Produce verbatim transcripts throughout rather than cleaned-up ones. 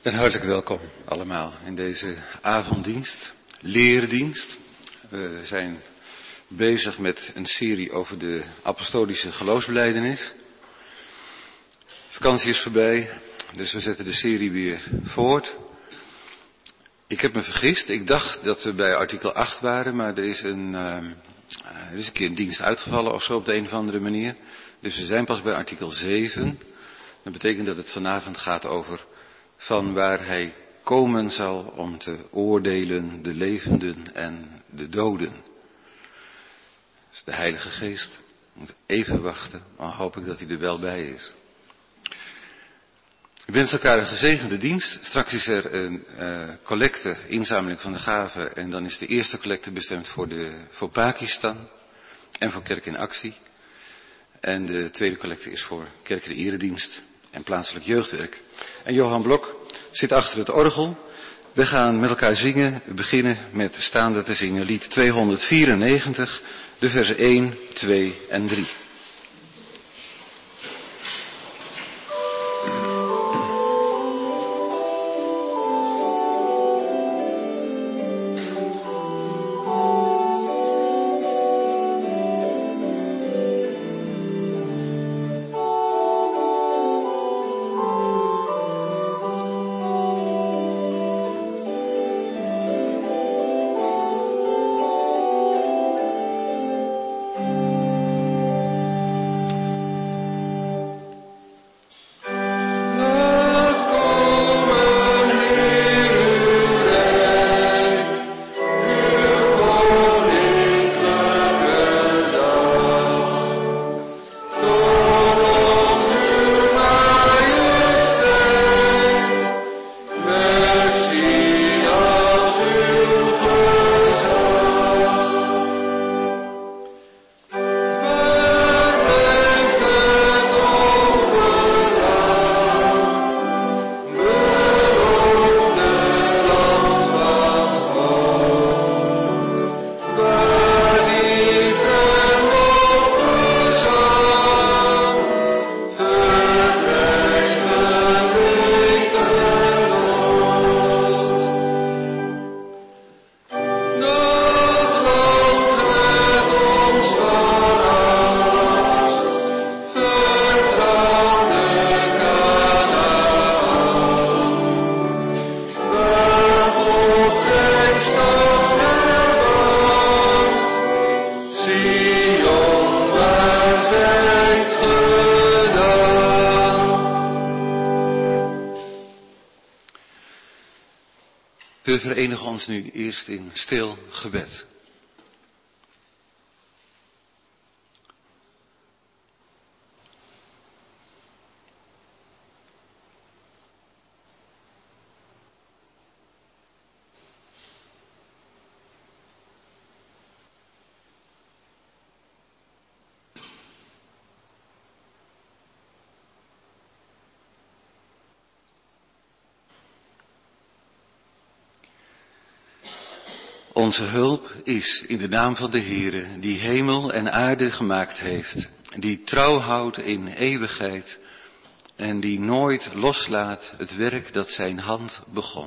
En hartelijk welkom allemaal in deze avonddienst, leerdienst. We zijn bezig met een serie over de apostolische geloofsbelijdenis. Vakantie is voorbij, dus we zetten de serie weer voort. Ik heb me vergist, ik dacht dat we bij artikel acht waren, maar er is een, uh, er is een keer een dienst uitgevallen of zo op de een of andere manier. Dus we zijn pas bij artikel zeven. Dat betekent dat het vanavond gaat over van waar hij komen zal om te oordelen de levenden en de doden. Dus de Heilige Geest moet even wachten, dan hoop ik dat hij er wel bij is. Ik wens elkaar een gezegende dienst. Straks is er een uh, collecte, inzameling van de gaven. En dan is de eerste collecte bestemd voor, de, voor Pakistan en voor Kerk in Actie. En de tweede collecte is voor Kerk in de Eredienst en plaatselijk jeugdwerk. En Johan Blok zit achter het orgel. We gaan met elkaar zingen. We beginnen met staande te zingen lied tweehonderdvierennegentig, de versen één, twee en drie. We verenigen ons nu eerst in stil gebed. Onze hulp is in de naam van de Heere, die hemel en aarde gemaakt heeft, die trouw houdt in eeuwigheid en die nooit loslaat het werk dat zijn hand begon.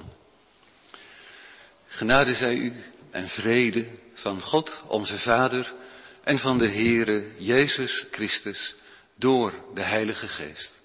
Genade zij u en vrede van God, onze Vader, en van de Heere Jezus Christus door de Heilige Geest.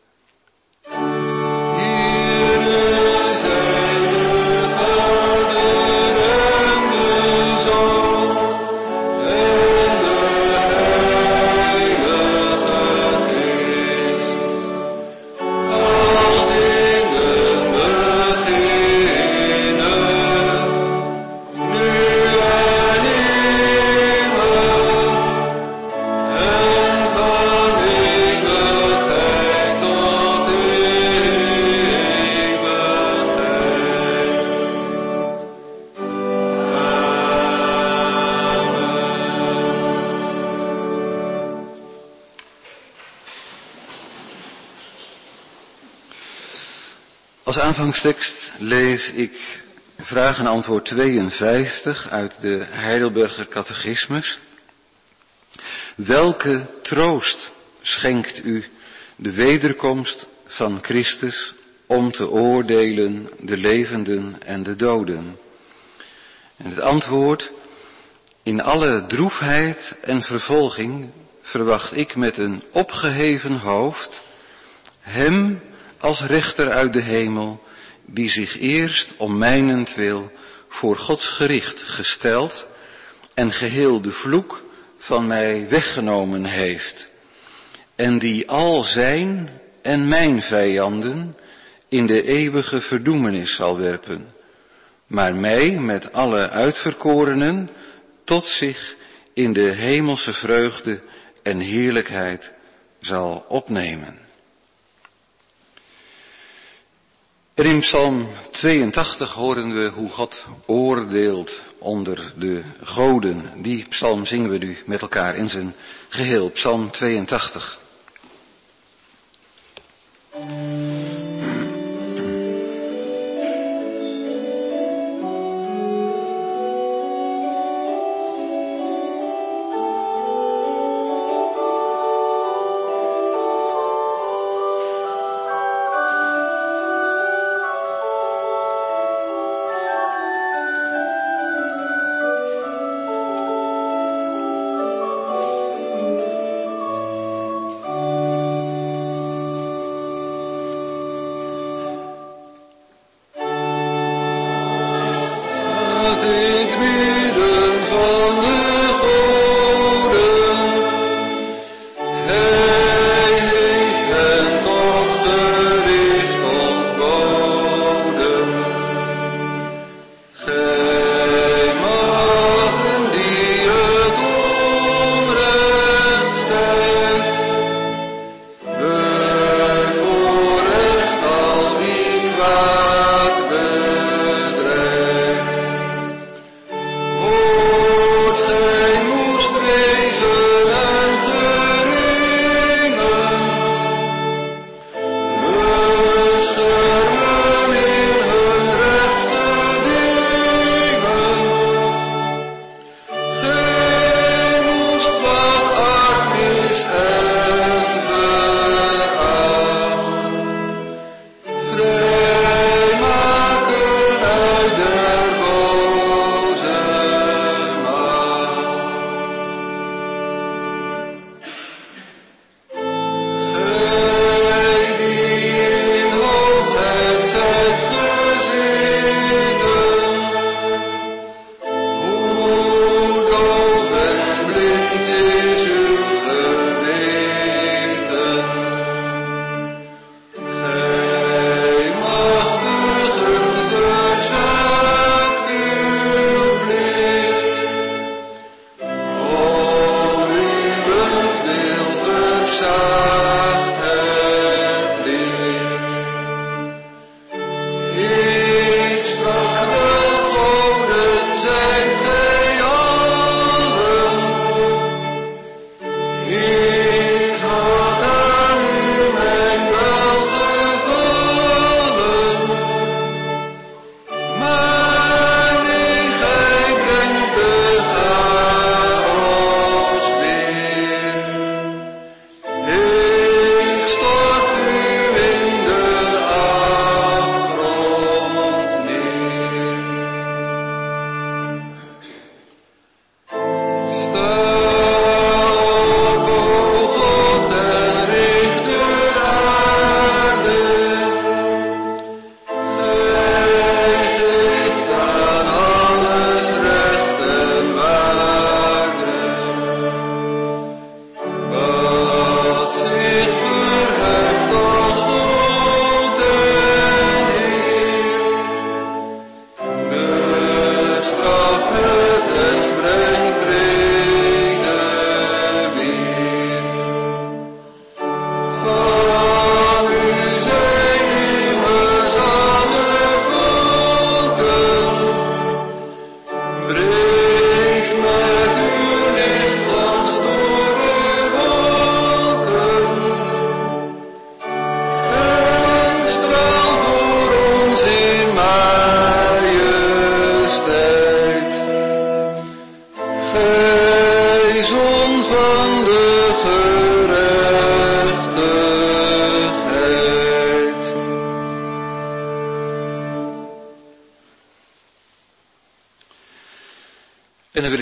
Als aanvangstekst lees ik vraag en antwoord tweeënvijftig uit de Heidelberger Catechismus. Welke troost schenkt u de wederkomst van Christus, om te oordelen de levenden en de doden. En het antwoord: in alle droefheid en vervolging verwacht ik met een opgeheven hoofd hem als rechter uit de hemel, die zich eerst om mijnentwil voor Gods gericht gesteld en geheel de vloek van mij weggenomen heeft, en die al zijn en mijn vijanden in de eeuwige verdoemenis zal werpen, maar mij met alle uitverkorenen tot zich in de hemelse vreugde en heerlijkheid zal opnemen. En in Psalm tweeëntachtig horen we hoe God oordeelt onder de goden. Die psalm zingen we nu met elkaar in zijn geheel. Psalm tweeëntachtig.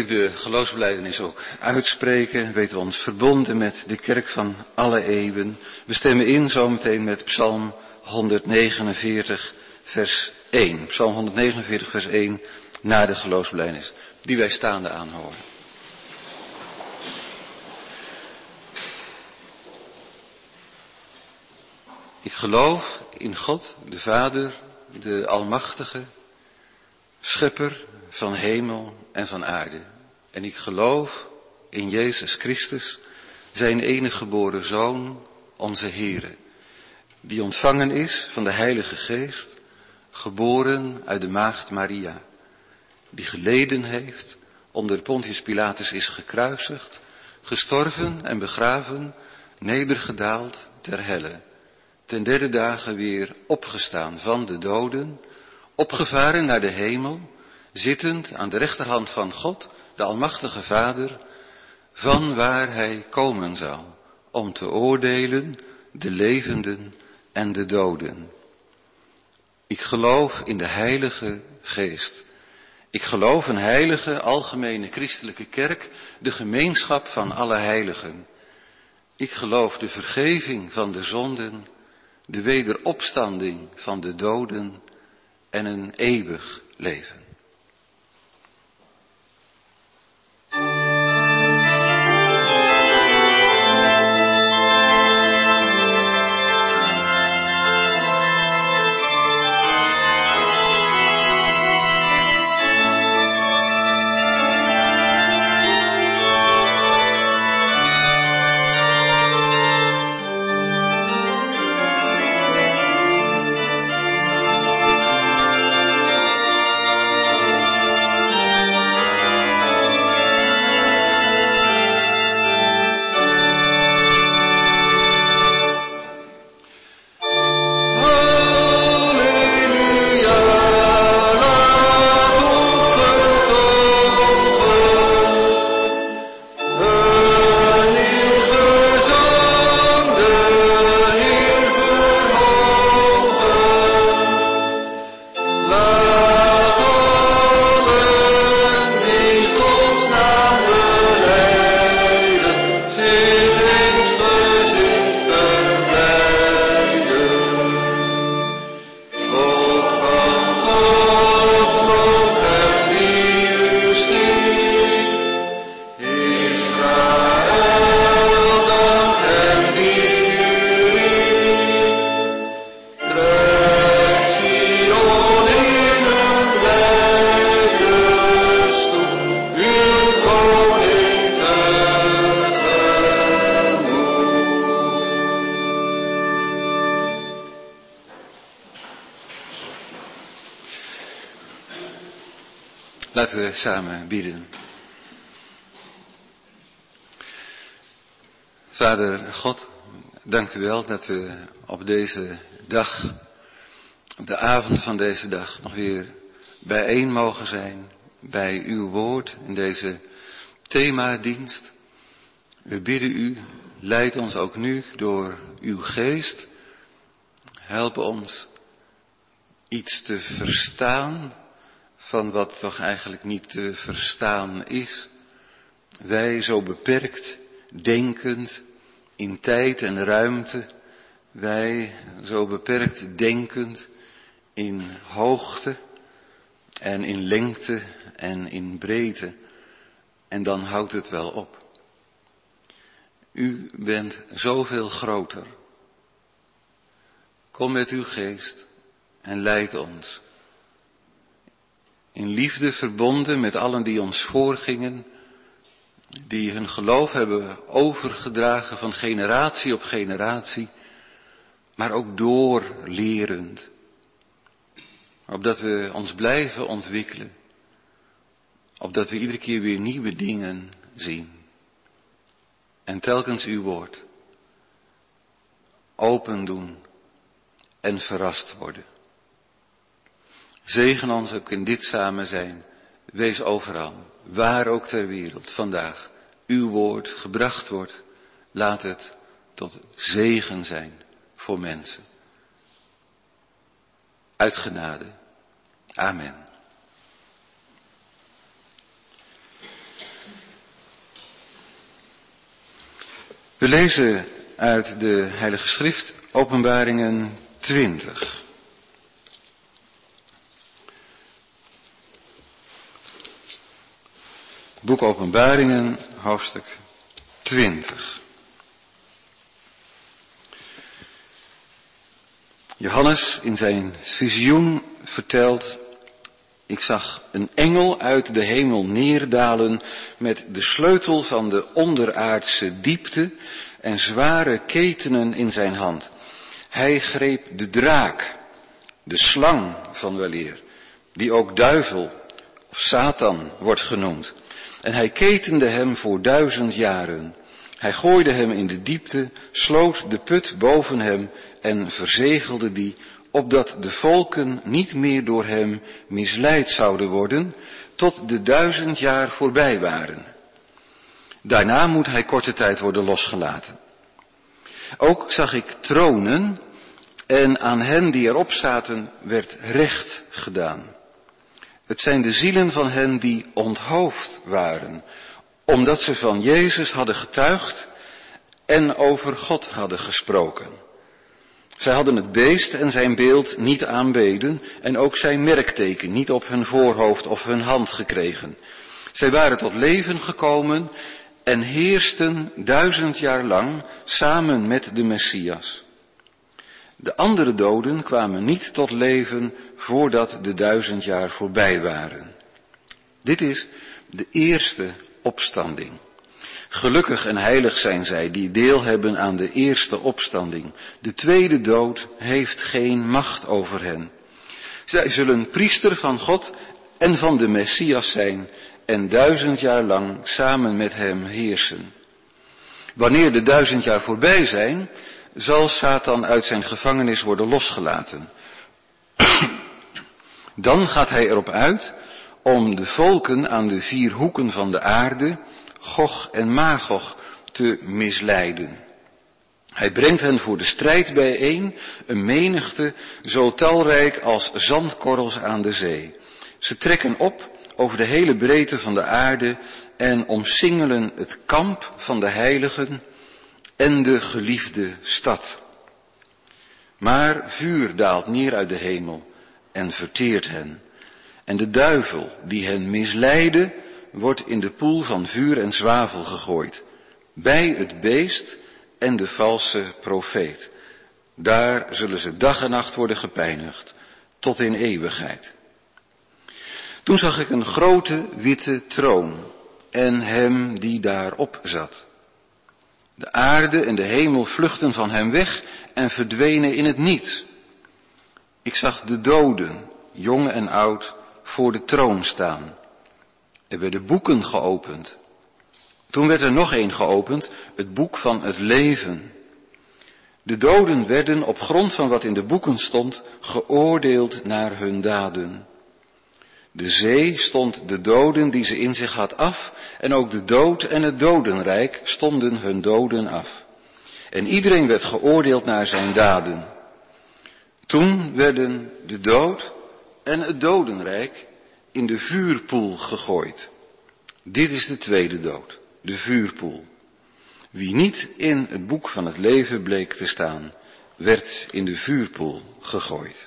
de geloofsbelijdenis ook uitspreken, weten we ons verbonden met de kerk van alle eeuwen. We stemmen in zometeen met Psalm honderdnegenenveertig, vers één. Psalm honderdnegenenveertig, vers één, na de geloofsbelijdenis, die wij staande aanhoren. Ik geloof in God, de Vader, de Almachtige, Schepper van hemel en van aarde. En ik geloof in Jezus Christus, zijn enige geboren Zoon, onze Heere, die ontvangen is van de Heilige Geest, geboren uit de maagd Maria, die geleden heeft, onder Pontius Pilatus is gekruisigd, gestorven en begraven, nedergedaald ter helle, ten derde dagen weer opgestaan van de doden, opgevaren naar de hemel, zittend aan de rechterhand van God, de Almachtige Vader, van waar hij komen zal, om te oordelen de levenden en de doden. Ik geloof in de Heilige Geest. Ik geloof een heilige, algemene christelijke kerk, de gemeenschap van alle heiligen. Ik geloof de vergeving van de zonden, de wederopstanding van de doden en een eeuwig leven. Laten we samen bidden. Vader God, dank u wel dat we op deze dag, op de avond van deze dag, nog weer bijeen mogen zijn bij uw woord in deze themadienst. We bidden u, leid ons ook nu door uw geest. Help ons iets te verstaan van wat toch eigenlijk niet te verstaan is. Wij zo beperkt, denkend, in tijd en ruimte. Wij zo beperkt, denkend, in hoogte en in lengte en in breedte. En dan houdt het wel op. U bent zoveel groter. Kom met uw geest en leid ons. In liefde verbonden met allen die ons voorgingen, die hun geloof hebben overgedragen van generatie op generatie, maar ook doorlerend, opdat we ons blijven ontwikkelen, opdat we iedere keer weer nieuwe dingen zien. En telkens uw woord open doen en verrast worden. Zegen ons ook in dit samen zijn. Wees overal, waar ook ter wereld vandaag uw woord gebracht wordt. Laat het tot zegen zijn voor mensen. Uit genade. Amen. We lezen uit de Heilige Schrift Openbaringen twintig. Boek Openbaringen, hoofdstuk twintig. Johannes in zijn visioen vertelt: ik zag een engel uit de hemel neerdalen met de sleutel van de onderaardse diepte en zware ketenen in zijn hand. Hij greep de draak, de slang van weleer, die ook duivel of Satan wordt genoemd. En hij ketende hem voor duizend jaren. Hij gooide hem in de diepte, sloot de put boven hem en verzegelde die, opdat de volken niet meer door hem misleid zouden worden, tot de duizend jaar voorbij waren. Daarna moet hij korte tijd worden losgelaten. Ook zag ik tronen en aan hen die erop zaten werd recht gedaan. Het zijn de zielen van hen die onthoofd waren, omdat ze van Jezus hadden getuigd en over God hadden gesproken. Zij hadden het beest en zijn beeld niet aanbeden en ook zijn merkteken niet op hun voorhoofd of hun hand gekregen. Zij waren tot leven gekomen en heersten duizend jaar lang samen met de Messias. De andere doden kwamen niet tot leven voordat de duizend jaar voorbij waren. Dit is de eerste opstanding. Gelukkig en heilig zijn zij die deel hebben aan de eerste opstanding. De tweede dood heeft geen macht over hen. Zij zullen priester van God en van de Messias zijn en duizend jaar lang samen met hem heersen. Wanneer de duizend jaar voorbij zijn, zal Satan uit zijn gevangenis worden losgelaten. Dan gaat hij erop uit om de volken aan de vier hoeken van de aarde, Gog en Magog, te misleiden. Hij brengt hen voor de strijd bijeen, een menigte zo talrijk als zandkorrels aan de zee. Ze trekken op over de hele breedte van de aarde en omsingelen het kamp van de heiligen en de geliefde stad. Maar vuur daalt neer uit de hemel en verteert hen. En de duivel die hen misleidde, wordt in de poel van vuur en zwavel gegooid, bij het beest en de valse profeet. Daar zullen ze dag en nacht worden gepijnigd, tot in eeuwigheid. Toen zag ik een grote witte troon en hem die daarop zat. De aarde en de hemel vluchtten van hem weg en verdwenen in het niets. Ik zag de doden, jong en oud, voor de troon staan. Er werden boeken geopend. Toen werd er nog een geopend, het boek van het leven. De doden werden op grond van wat in de boeken stond, geoordeeld naar hun daden. De zee stond de doden die ze in zich had af, en ook de dood en het dodenrijk stonden hun doden af. En iedereen werd geoordeeld naar zijn daden. Toen werden de dood en het dodenrijk in de vuurpoel gegooid. Dit is de tweede dood, de vuurpoel. Wie niet in het boek van het leven bleek te staan, werd in de vuurpoel gegooid.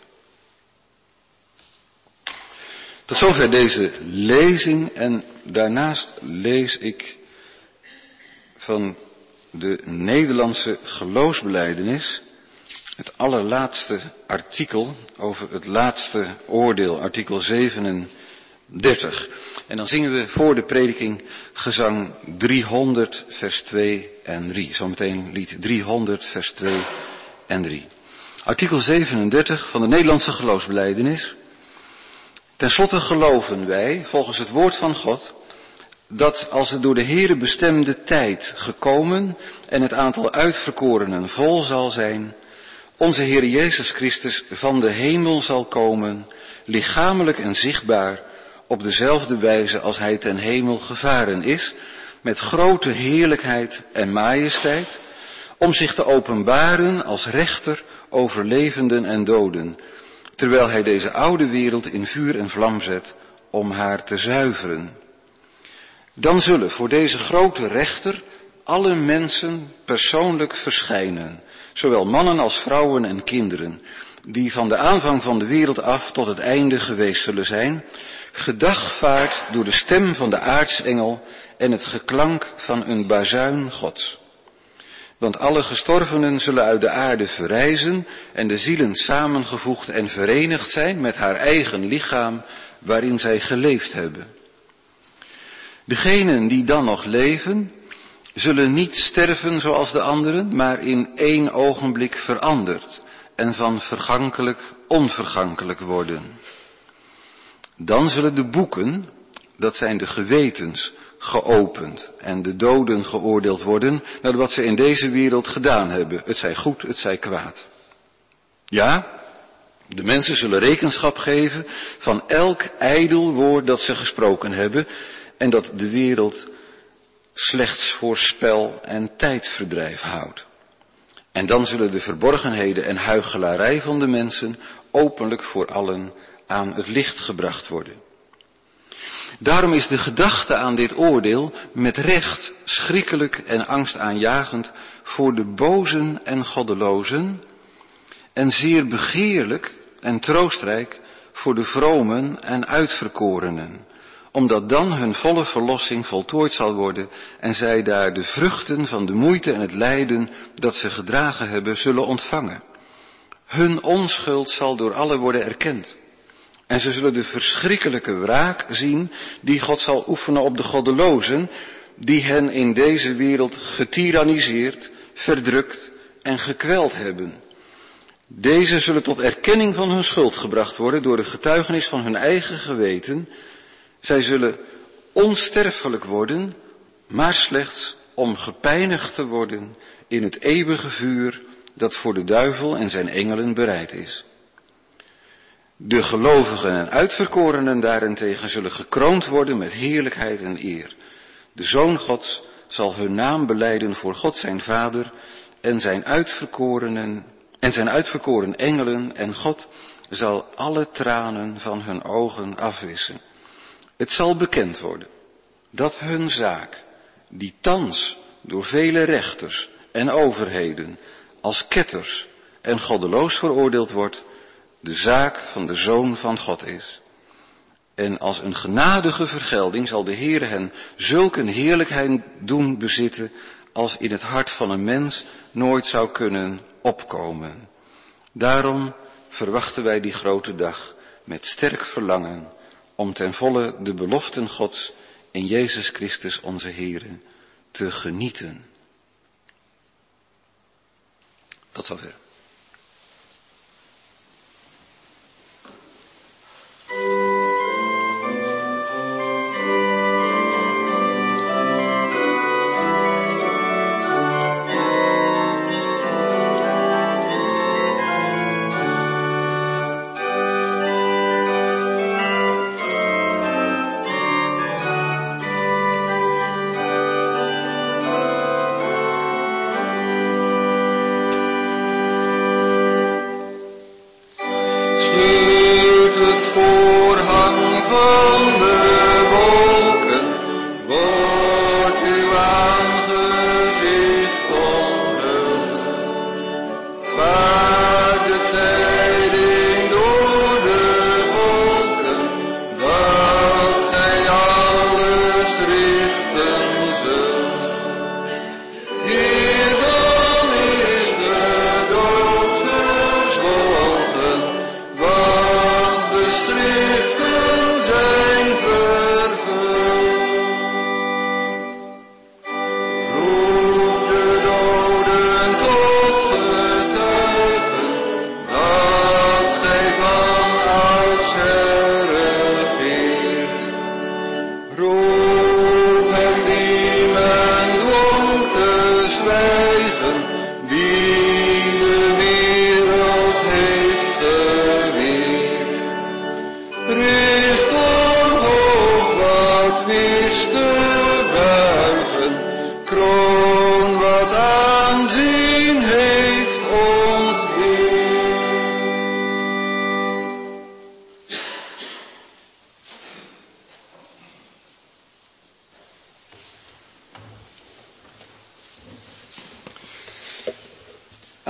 Tot zover deze lezing en daarnaast lees ik van de Nederlandse geloofsbelijdenis het allerlaatste artikel over het laatste oordeel, artikel zevenendertig. En dan zingen we voor de prediking gezang driehonderd vers twee en drie. Zometeen lied driehonderd vers twee en drie. Artikel zevenendertig van de Nederlandse geloofsbelijdenis. Ten slotte geloven wij, volgens het woord van God, dat als het door de Heere bestemde tijd gekomen en het aantal uitverkorenen vol zal zijn, onze Heer Jezus Christus van de hemel zal komen, lichamelijk en zichtbaar, op dezelfde wijze als hij ten hemel gevaren is, met grote heerlijkheid en majesteit, om zich te openbaren als rechter over levenden en doden, terwijl hij deze oude wereld in vuur en vlam zet om haar te zuiveren. Dan zullen voor deze grote rechter alle mensen persoonlijk verschijnen, zowel mannen als vrouwen en kinderen, die van de aanvang van de wereld af tot het einde geweest zullen zijn, gedagvaard door de stem van de aartsengel en het geklank van een bazuin Gods. Want alle gestorvenen zullen uit de aarde verrijzen en de zielen samengevoegd en verenigd zijn met haar eigen lichaam waarin zij geleefd hebben. Degenen die dan nog leven, zullen niet sterven zoals de anderen, maar in één ogenblik veranderd en van vergankelijk onvergankelijk worden. Dan zullen de boeken, dat zijn de gewetens, geopend en de doden geoordeeld worden naar wat ze in deze wereld gedaan hebben. Het zij goed, het zij kwaad. Ja, de mensen zullen rekenschap geven van elk ijdel woord dat ze gesproken hebben en dat de wereld slechts voor spel en tijdverdrijf houdt. En dan zullen de verborgenheden en huichelarij van de mensen openlijk voor allen aan het licht gebracht worden. Daarom is de gedachte aan dit oordeel met recht schrikkelijk en angstaanjagend voor de bozen en goddelozen en zeer begeerlijk en troostrijk voor de vromen en uitverkorenen, omdat dan hun volle verlossing voltooid zal worden en zij daar de vruchten van de moeite en het lijden dat ze gedragen hebben zullen ontvangen. Hun onschuld zal door allen worden erkend. En ze zullen de verschrikkelijke wraak zien die God zal oefenen op de goddelozen, die hen in deze wereld getiraniseerd, verdrukt en gekweld hebben. Deze zullen tot erkenning van hun schuld gebracht worden door de getuigenis van hun eigen geweten. Zij zullen onsterfelijk worden, maar slechts om gepijnigd te worden in het eeuwige vuur dat voor de duivel en zijn engelen bereid is. De gelovigen en uitverkorenen daarentegen zullen gekroond worden met heerlijkheid en eer. De Zoon Gods zal hun naam belijden voor God zijn Vader en zijn uitverkorenen en zijn uitverkoren engelen en God zal alle tranen van hun ogen afwissen. Het zal bekend worden dat hun zaak, die thans door vele rechters en overheden als ketters en goddeloos veroordeeld wordt, de zaak van de Zoon van God is. En als een genadige vergelding zal de Heer hen zulk een heerlijkheid doen bezitten als in het hart van een mens nooit zou kunnen opkomen. Daarom verwachten wij die grote dag met sterk verlangen om ten volle de beloften Gods in Jezus Christus onze Heere te genieten. Tot zover.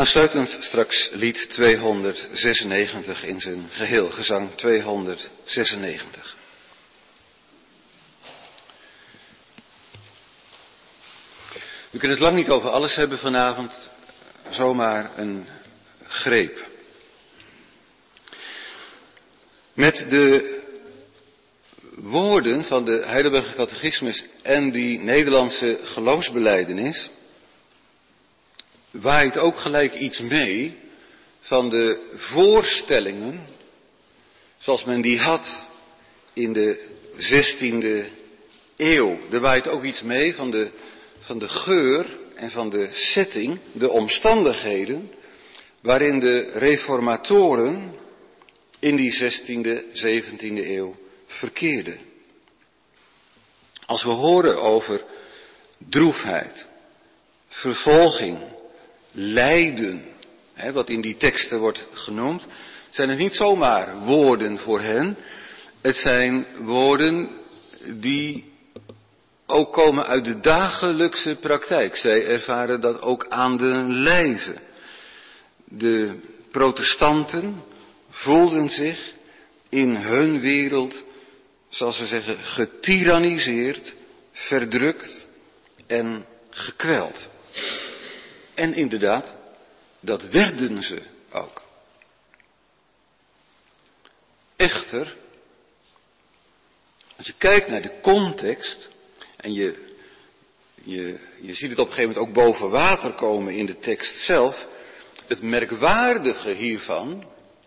Aansluitend straks lied tweehonderdzesennegentig in zijn geheel, gezang tweehonderdzesennegentig. We kunnen het lang niet over alles hebben vanavond, zomaar een greep. Met de woorden van de Heidelberger Catechismus en die Nederlandse geloofsbelijdenis waait ook gelijk iets mee van de voorstellingen zoals men die had in de zestiende eeuw. Er waait ook iets mee van de, van de geur en van de setting, de omstandigheden waarin de reformatoren in die zestiende, zeventiende eeuw verkeerden. Als we horen over droefheid, vervolging, lijden, hè, wat in die teksten wordt genoemd, zijn het niet zomaar woorden voor hen. Het zijn woorden die ook komen uit de dagelijkse praktijk. Zij ervaren dat ook aan de lijve. De protestanten voelden zich in hun wereld, zoals ze zeggen, getyranniseerd, verdrukt en gekweld. En inderdaad, dat werden ze ook. Echter, als je kijkt naar de context en je, je, je ziet het op een gegeven moment ook boven water komen in de tekst zelf, het merkwaardige hiervan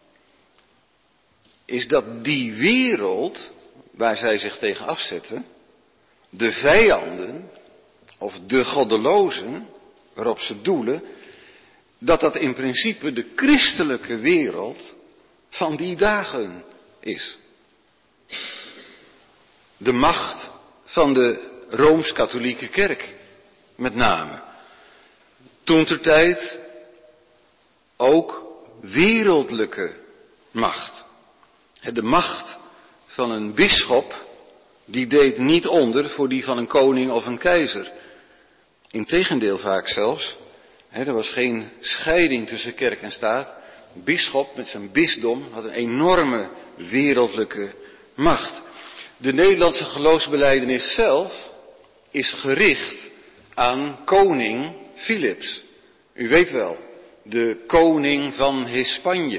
is dat die wereld waar zij zich tegen afzetten, de vijanden of de goddelozen waarop ze doelen, dat dat in principe de christelijke wereld van die dagen is. De macht van de Rooms-Katholieke Kerk, met name. Toentertijd ook wereldlijke macht. De macht van een bisschop, die deed niet onder voor die van een koning of een keizer. Integendeel vaak zelfs. Er was geen scheiding tussen kerk en staat. Een bisschop met zijn bisdom had een enorme wereldlijke macht. De Nederlandse geloofsbelijdenis zelf is gericht aan koning Philips. U weet wel, de koning van Hispanje.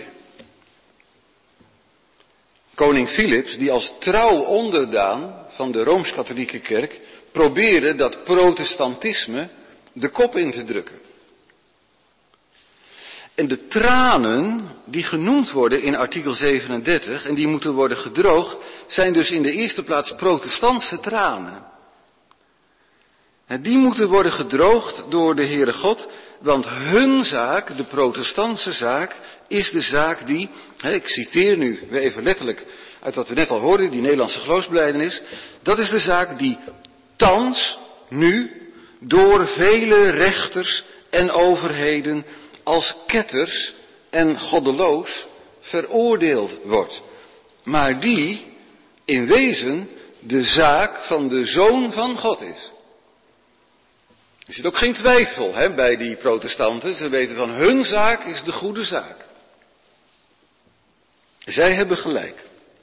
Koning Philips, die als trouw onderdaan van de Rooms-Katholieke Kerk probeerde dat protestantisme de kop in te drukken. En de tranen die genoemd worden in artikel zevenendertig en die moeten worden gedroogd, zijn dus in de eerste plaats protestantse tranen. En die moeten worden gedroogd door de Heere God, want hun zaak, de protestantse zaak, is de zaak die, ik citeer nu weer even letterlijk uit wat we net al hoorden, die Nederlandse geloofsbelijdenis, dat is de zaak die thans, nu, door vele rechters en overheden als ketters en goddeloos veroordeeld wordt. Maar die in wezen de zaak van de Zoon van God is. Er zit ook geen twijfel hè, bij die protestanten. Ze weten van hun zaak is de goede zaak. Zij hebben gelijk.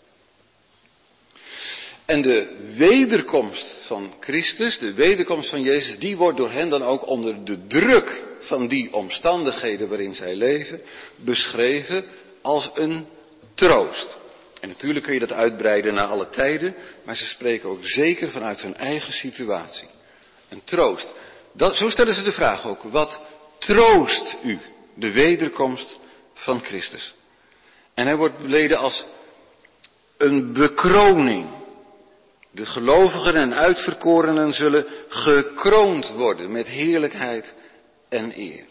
En de wederkomst van Christus, de wederkomst van Jezus, die wordt door hen dan ook onder de druk van die omstandigheden waarin zij leven, beschreven als een troost. En natuurlijk kun je dat uitbreiden naar alle tijden, maar ze spreken ook zeker vanuit hun eigen situatie. Een troost. Dat, zo stellen ze de vraag ook, wat troost u, de wederkomst van Christus? En hij wordt beleden als een bekroning. De gelovigen en uitverkorenen zullen gekroond worden met heerlijkheid en eer.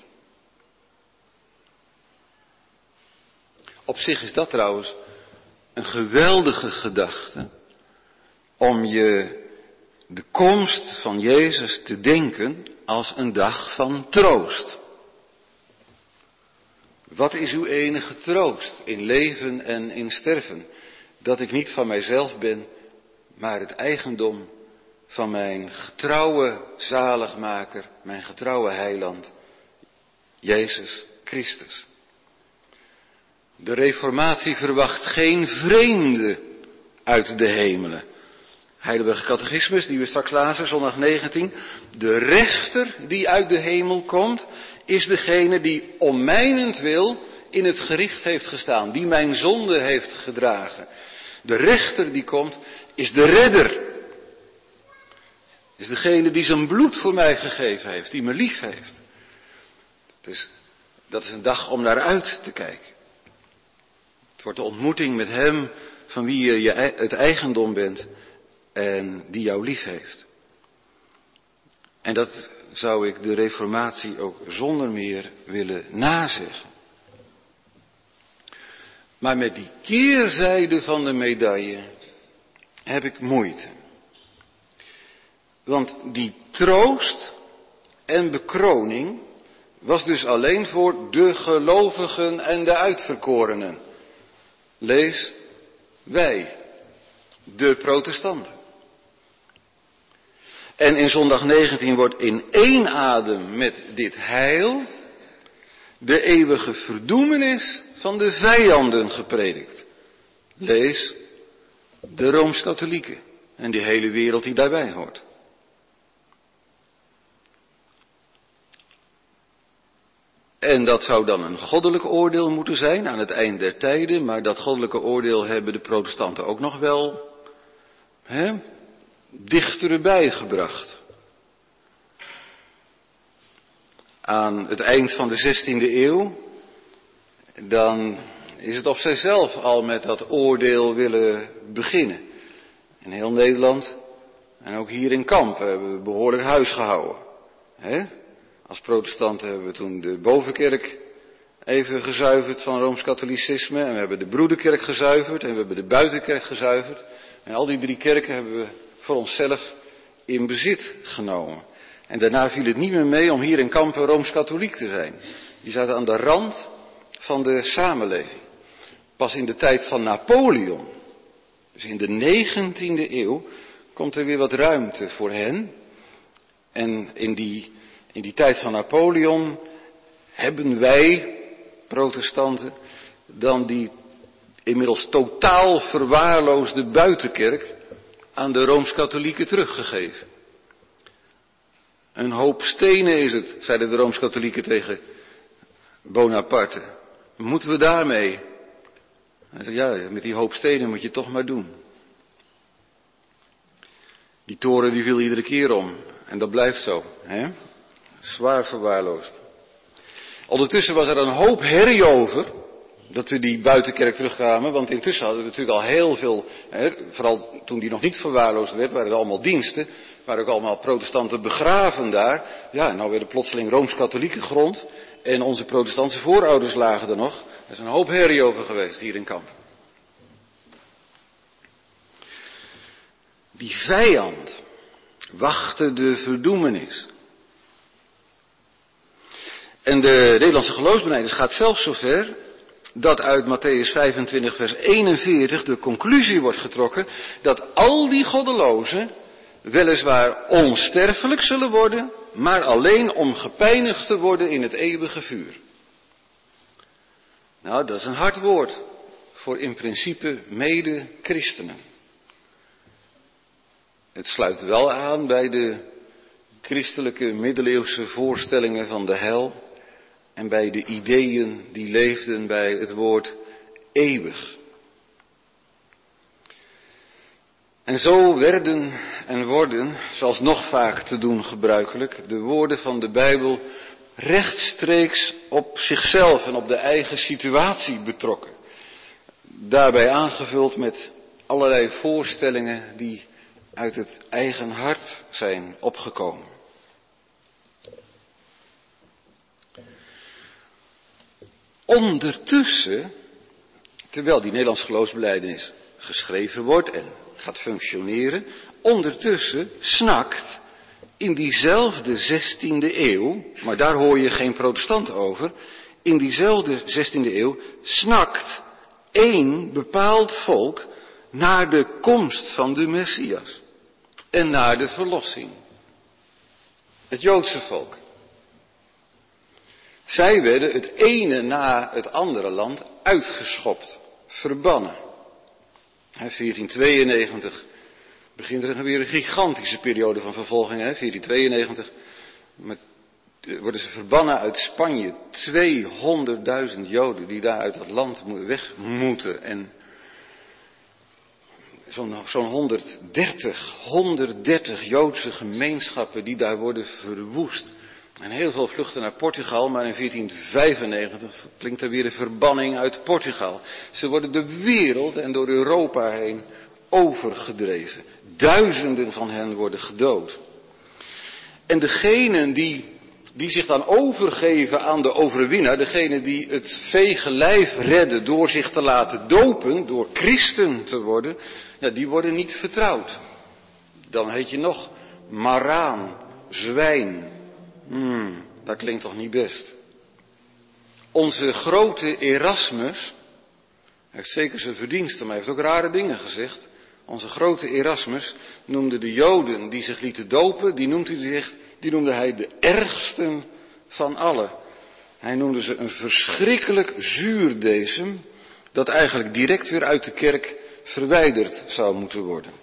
Op zich is dat trouwens een geweldige gedachte om je de komst van Jezus te denken als een dag van troost. Wat is uw enige troost in leven en in sterven? Dat ik niet van mijzelf ben, maar het eigendom van mijn getrouwe zaligmaker, mijn getrouwe heiland, Jezus Christus. De reformatie verwacht geen vreemde uit de hemelen. Heidelberger Catechismus, die we straks lazen, zondag negentien. De rechter die uit de hemel komt, is degene die om mijnentwil in het gericht heeft gestaan. Die mijn zonde heeft gedragen. De rechter die komt, is de redder. Is degene die zijn bloed voor mij gegeven heeft, die me lief heeft. Dus dat is een dag om naar uit te kijken. Het wordt de ontmoeting met hem van wie je het eigendom bent en die jou lief heeft. En dat zou ik de reformatie ook zonder meer willen nazeggen. Maar met die keerzijde van de medaille heb ik moeite. Want die troost en bekroning was dus alleen voor de gelovigen en de uitverkorenen. Lees, wij, de protestanten. En in zondag negentien wordt in één adem met dit heil de eeuwige verdoemenis van de vijanden gepredikt. Lees, de Rooms-Katholieken en die hele wereld die daarbij hoort. En dat zou dan een goddelijk oordeel moeten zijn aan het eind der tijden, maar dat goddelijke oordeel hebben de protestanten ook nog wel hè, dichterbij gebracht. Aan het eind van de zestiende eeuw, dan is het of zij zelf al met dat oordeel willen beginnen. In heel Nederland en ook hier in Kampen hebben we behoorlijk huis gehouden. Hè? Als protestanten hebben we toen de bovenkerk even gezuiverd van Rooms-Katholicisme. En we hebben de broederkerk gezuiverd en we hebben de buitenkerk gezuiverd. En al die drie kerken hebben we voor onszelf in bezit genomen. En daarna viel het niet meer mee om hier in Kampen Rooms-Katholiek te zijn. Die zaten aan de rand van de samenleving. Pas in de tijd van Napoleon, dus in de negentiende eeuw, komt er weer wat ruimte voor hen. En in die, in die tijd van Napoleon hebben wij, protestanten, dan die inmiddels totaal verwaarloosde buitenkerk aan de Rooms-Katholieken teruggegeven. Een hoop stenen is het, zeiden de Rooms-Katholieken tegen Bonaparte. Moeten we daarmee? Hij zei, ja, met die hoop stenen moet je het toch maar doen. Die toren die viel iedere keer om. En dat blijft zo. Hè? Zwaar verwaarloosd. Ondertussen was er een hoop herrie over dat we die buitenkerk terugkwamen. Want intussen hadden we natuurlijk al heel veel, hè, vooral toen die nog niet verwaarloosd werd, waren er allemaal diensten. Waren ook allemaal protestanten begraven daar. Ja, en nou werd er plotseling Rooms-Katholieke grond. En onze protestantse voorouders lagen er nog. Er is een hoop herrie over geweest hier in Kampen. Die vijand wachtte de verdoemenis. En de Nederlandse geloofsbelijdenis gaat zelfs zover dat uit Matthäus vijfentwintig vers eenenveertig de conclusie wordt getrokken dat al die goddelozen weliswaar onsterfelijk zullen worden, maar alleen om gepijnigd te worden in het eeuwige vuur. Nou, dat is een hard woord voor in principe mede-christenen. Het sluit wel aan bij de christelijke middeleeuwse voorstellingen van de hel en bij de ideeën die leefden bij het woord eeuwig. En zo werden en worden, zoals nog vaak te doen gebruikelijk, de woorden van de Bijbel rechtstreeks op zichzelf en op de eigen situatie betrokken. Daarbij aangevuld met allerlei voorstellingen die uit het eigen hart zijn opgekomen. Ondertussen, terwijl die Nederlandse geloofsbelijdenis geschreven wordt en gaat functioneren, ondertussen snakt in diezelfde zestiende eeuw, maar daar hoor je geen protestant over, in diezelfde zestiende eeuw snakt één bepaald volk naar de komst van de Messias en naar de verlossing. Het Joodse volk. Zij werden het ene na het andere land uitgeschopt, verbannen. In veertien tweeënnegentig begint er weer een gigantische periode van vervolging. Hè? veertien tweeënnegentig met, worden ze verbannen uit Spanje. tweehonderdduizend Joden die daar uit dat land weg moeten. En zo'n, zo'n honderddertig, honderddertig Joodse gemeenschappen die daar worden verwoest. En heel veel vluchten naar Portugal, maar in veertien vijfennegentig klinkt er weer een verbanning uit Portugal. Ze worden de wereld en door Europa heen overgedreven. Duizenden van hen worden gedood. En degenen die, die zich dan overgeven aan de overwinnaar, degenen die het vege lijf redden door zich te laten dopen, door christen te worden, ja, die worden niet vertrouwd. Dan heet je nog maraan, zwijn. Hmm, dat klinkt toch niet best. Onze grote Erasmus, hij heeft zeker zijn verdiensten, maar hij heeft ook rare dingen gezegd. Onze grote Erasmus noemde de Joden die zich lieten dopen, die noemde hij, zich, die noemde hij de ergsten van allen. Hij noemde ze een verschrikkelijk zuurdesem dat eigenlijk direct weer uit de kerk verwijderd zou moeten worden.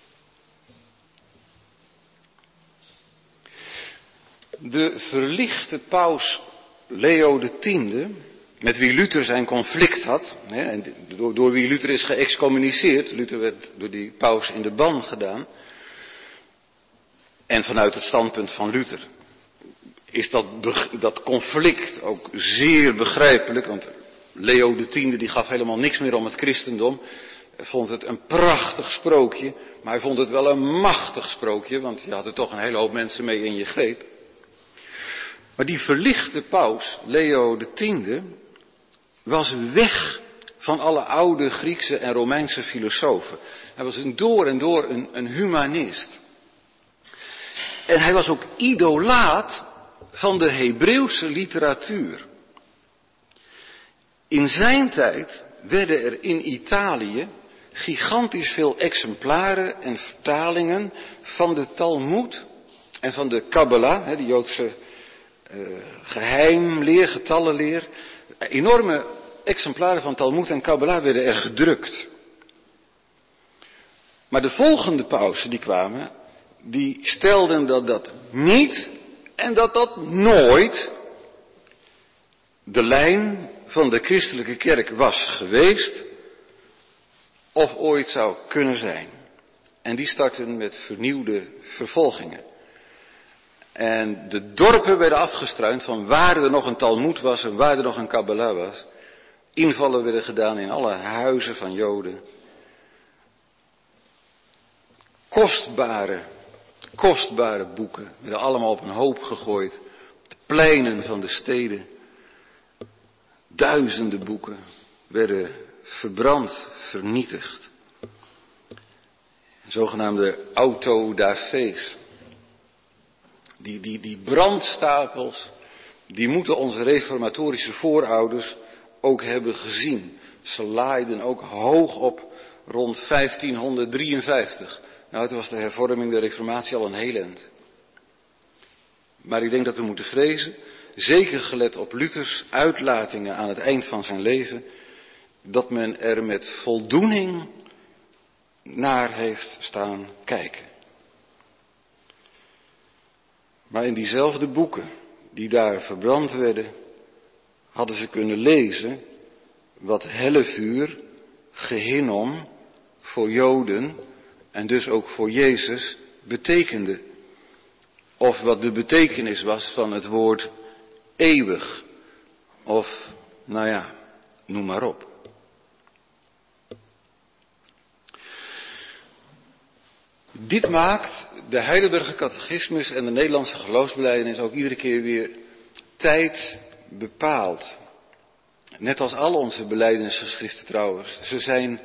De verlichte paus Leo de Tiende, met wie Luther zijn conflict had, hè, en door, door wie Luther is geëxcommuniceerd, Luther werd door die paus in de ban gedaan, en vanuit het standpunt van Luther is dat, dat conflict ook zeer begrijpelijk, want Leo de Tiende die gaf helemaal niks meer om het christendom, hij vond het een prachtig sprookje, maar hij vond het wel een machtig sprookje, want je had er toch een hele hoop mensen mee in je greep. Maar die verlichte paus, Leo de Tiende, was weg van alle oude Griekse en Romeinse filosofen. Hij was een door en door een, een humanist. En hij was ook idolaat van de Hebreeuwse literatuur. In zijn tijd werden er in Italië gigantisch veel exemplaren en vertalingen van de Talmoed en van de Kabbalah, de Joodse uh, geheimleer, getallenleer. Enorme exemplaren van Talmoed en Kabbalah werden er gedrukt. Maar de volgende pausen die kwamen, die stelden dat dat niet en dat dat nooit de lijn van de christelijke kerk was geweest of ooit zou kunnen zijn. En die startten met vernieuwde vervolgingen. En de dorpen werden afgestruind van waar er nog een Talmoed was en waar er nog een Kabbalah was. Invallen werden gedaan in alle huizen van Joden. Kostbare, kostbare boeken werden allemaal op een hoop gegooid. Op de pleinen van de steden. Duizenden boeken werden verbrand, vernietigd. Zogenaamde autodafés. Die, die, die brandstapels, die moeten onze reformatorische voorouders ook hebben gezien. Ze laaiden ook hoog op rond vijftienhonderddrieënvijftig. Nou, toen was de hervorming, de reformatie al een heel eind. Maar ik denk dat we moeten vrezen, zeker gelet op Luthers uitlatingen aan het eind van zijn leven, dat men er met voldoening naar heeft staan kijken. Maar in diezelfde boeken die daar verbrand werden, hadden ze kunnen lezen wat hellevuur, Gehinnom, voor Joden en dus ook voor Jezus betekende. Of wat de betekenis was van het woord eeuwig. Of, nou ja, noem maar op. Dit maakt de Heidelberger Catechismus en de Nederlandse geloofsbelijdenis ook iedere keer weer tijd bepaald. Net als al onze belijdenisgeschriften trouwens. Ze zijn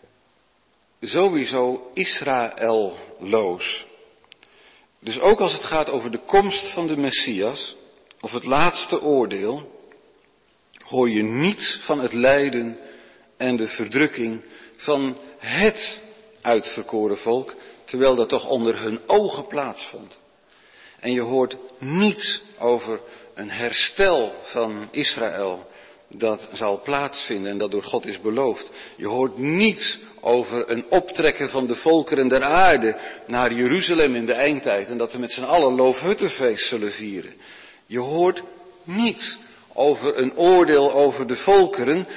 sowieso Israëlloos. Dus ook als het gaat over de komst van de Messias, of het laatste oordeel, hoor je niets van het lijden en de verdrukking van het uitverkoren volk, terwijl dat toch onder hun ogen plaatsvond. En je hoort niets over een herstel van Israël dat zal plaatsvinden en dat door God is beloofd. Je hoort niets over een optrekken van de volkeren der aarde naar Jeruzalem in de eindtijd en dat we met z'n allen Loofhuttenfeest zullen vieren. Je hoort niets over een oordeel over de volkeren,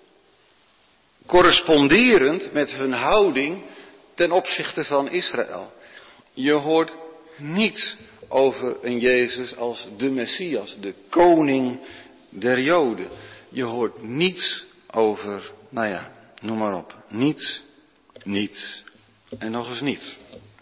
corresponderend met hun houding ten opzichte van Israël. Je hoort niets over een Jezus als de Messias, de koning der Joden. Je hoort niets over, nou ja, noem maar op. Niets, niets en nog eens niets.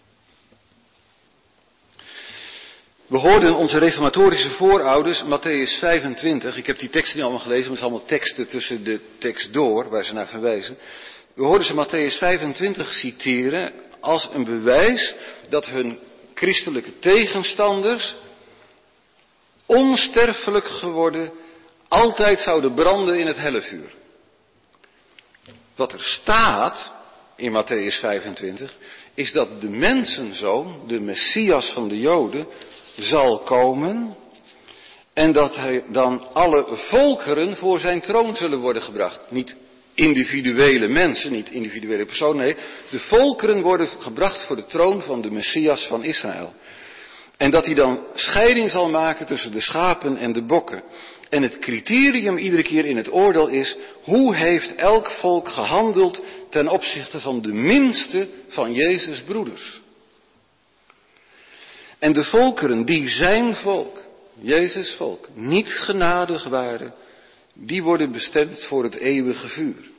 We hoorden onze reformatorische voorouders, Mattheüs vijfentwintig, ik heb die teksten niet allemaal gelezen, maar het zijn allemaal teksten tussen de tekst door, waar ze naar verwijzen. We hoorden ze Mattheüs vijfentwintig citeren als een bewijs dat hun christelijke tegenstanders, onsterfelijk geworden, altijd zouden branden in het hellevuur. Wat er staat in Mattheüs vijfentwintig, is dat de mensenzoon, de Messias van de Joden, zal komen en dat hij dan alle volkeren voor zijn troon zullen worden gebracht. Niet individuele mensen, niet individuele personen, nee, de volkeren worden gebracht voor de troon van de Messias van Israël. En dat hij dan scheiding zal maken tussen de schapen en de bokken. En het criterium iedere keer in het oordeel is, hoe heeft elk volk gehandeld ten opzichte van de minste van Jezus' broeders? En de volkeren die zijn volk, Jezus' volk, niet genadig waren, die worden bestemd voor het eeuwige vuur.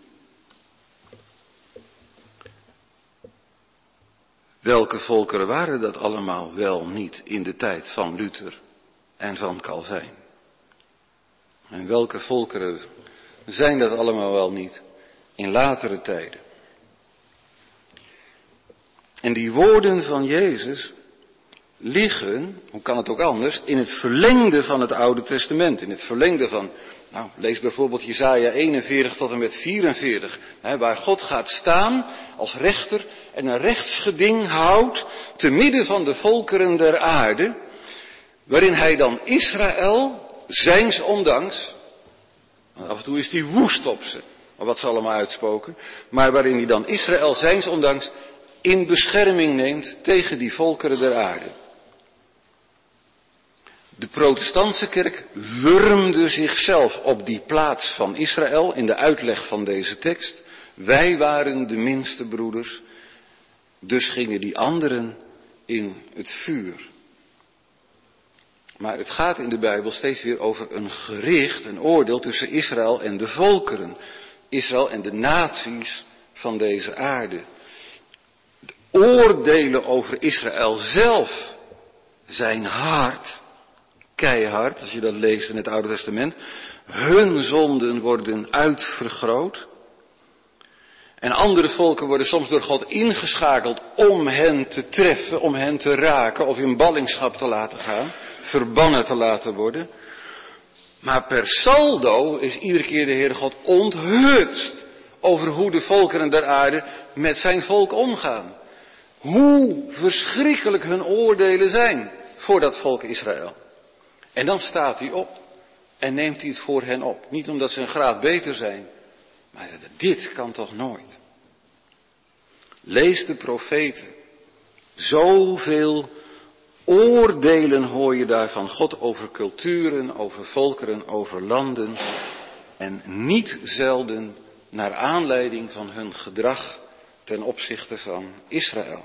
Welke volkeren waren dat allemaal wel niet in de tijd van Luther en van Calvijn? En welke volkeren zijn dat allemaal wel niet in latere tijden? En die woorden van Jezus liggen, hoe kan het ook anders, in het verlengde van het Oude Testament. In het verlengde van, nou, lees bijvoorbeeld Jesaja eenenveertig tot en met vierenveertig. Hè, waar God gaat staan als rechter en een rechtsgeding houdt te midden van de volkeren der aarde. Waarin hij dan Israël, zijns ondanks, af en toe is hij woest op ze, wat ze allemaal uitspoken. Maar waarin hij dan Israël, zijns ondanks, in bescherming neemt tegen die volkeren der aarde. De protestantse kerk wurmde zichzelf op die plaats van Israël in de uitleg van deze tekst. Wij waren de minste broeders, dus gingen die anderen in het vuur. Maar het gaat in de Bijbel steeds weer over een gericht, een oordeel tussen Israël en de volkeren. Israël en de naties van deze aarde. De oordelen over Israël zelf zijn hard. Keihard, als je dat leest in het Oude Testament. Hun zonden worden uitvergroot. En andere volken worden soms door God ingeschakeld om hen te treffen, om hen te raken of in ballingschap te laten gaan. Verbannen te laten worden. Maar per saldo is iedere keer de Heere God onthutst over hoe de volkeren der aarde met zijn volk omgaan. Hoe verschrikkelijk hun oordelen zijn voor dat volk Israël. En dan staat hij op en neemt hij het voor hen op. Niet omdat ze een graad beter zijn, maar dit kan toch nooit. Lees de profeten. Zoveel oordelen hoor je daar van God over culturen, over volkeren, over landen. En niet zelden naar aanleiding van hun gedrag ten opzichte van Israël.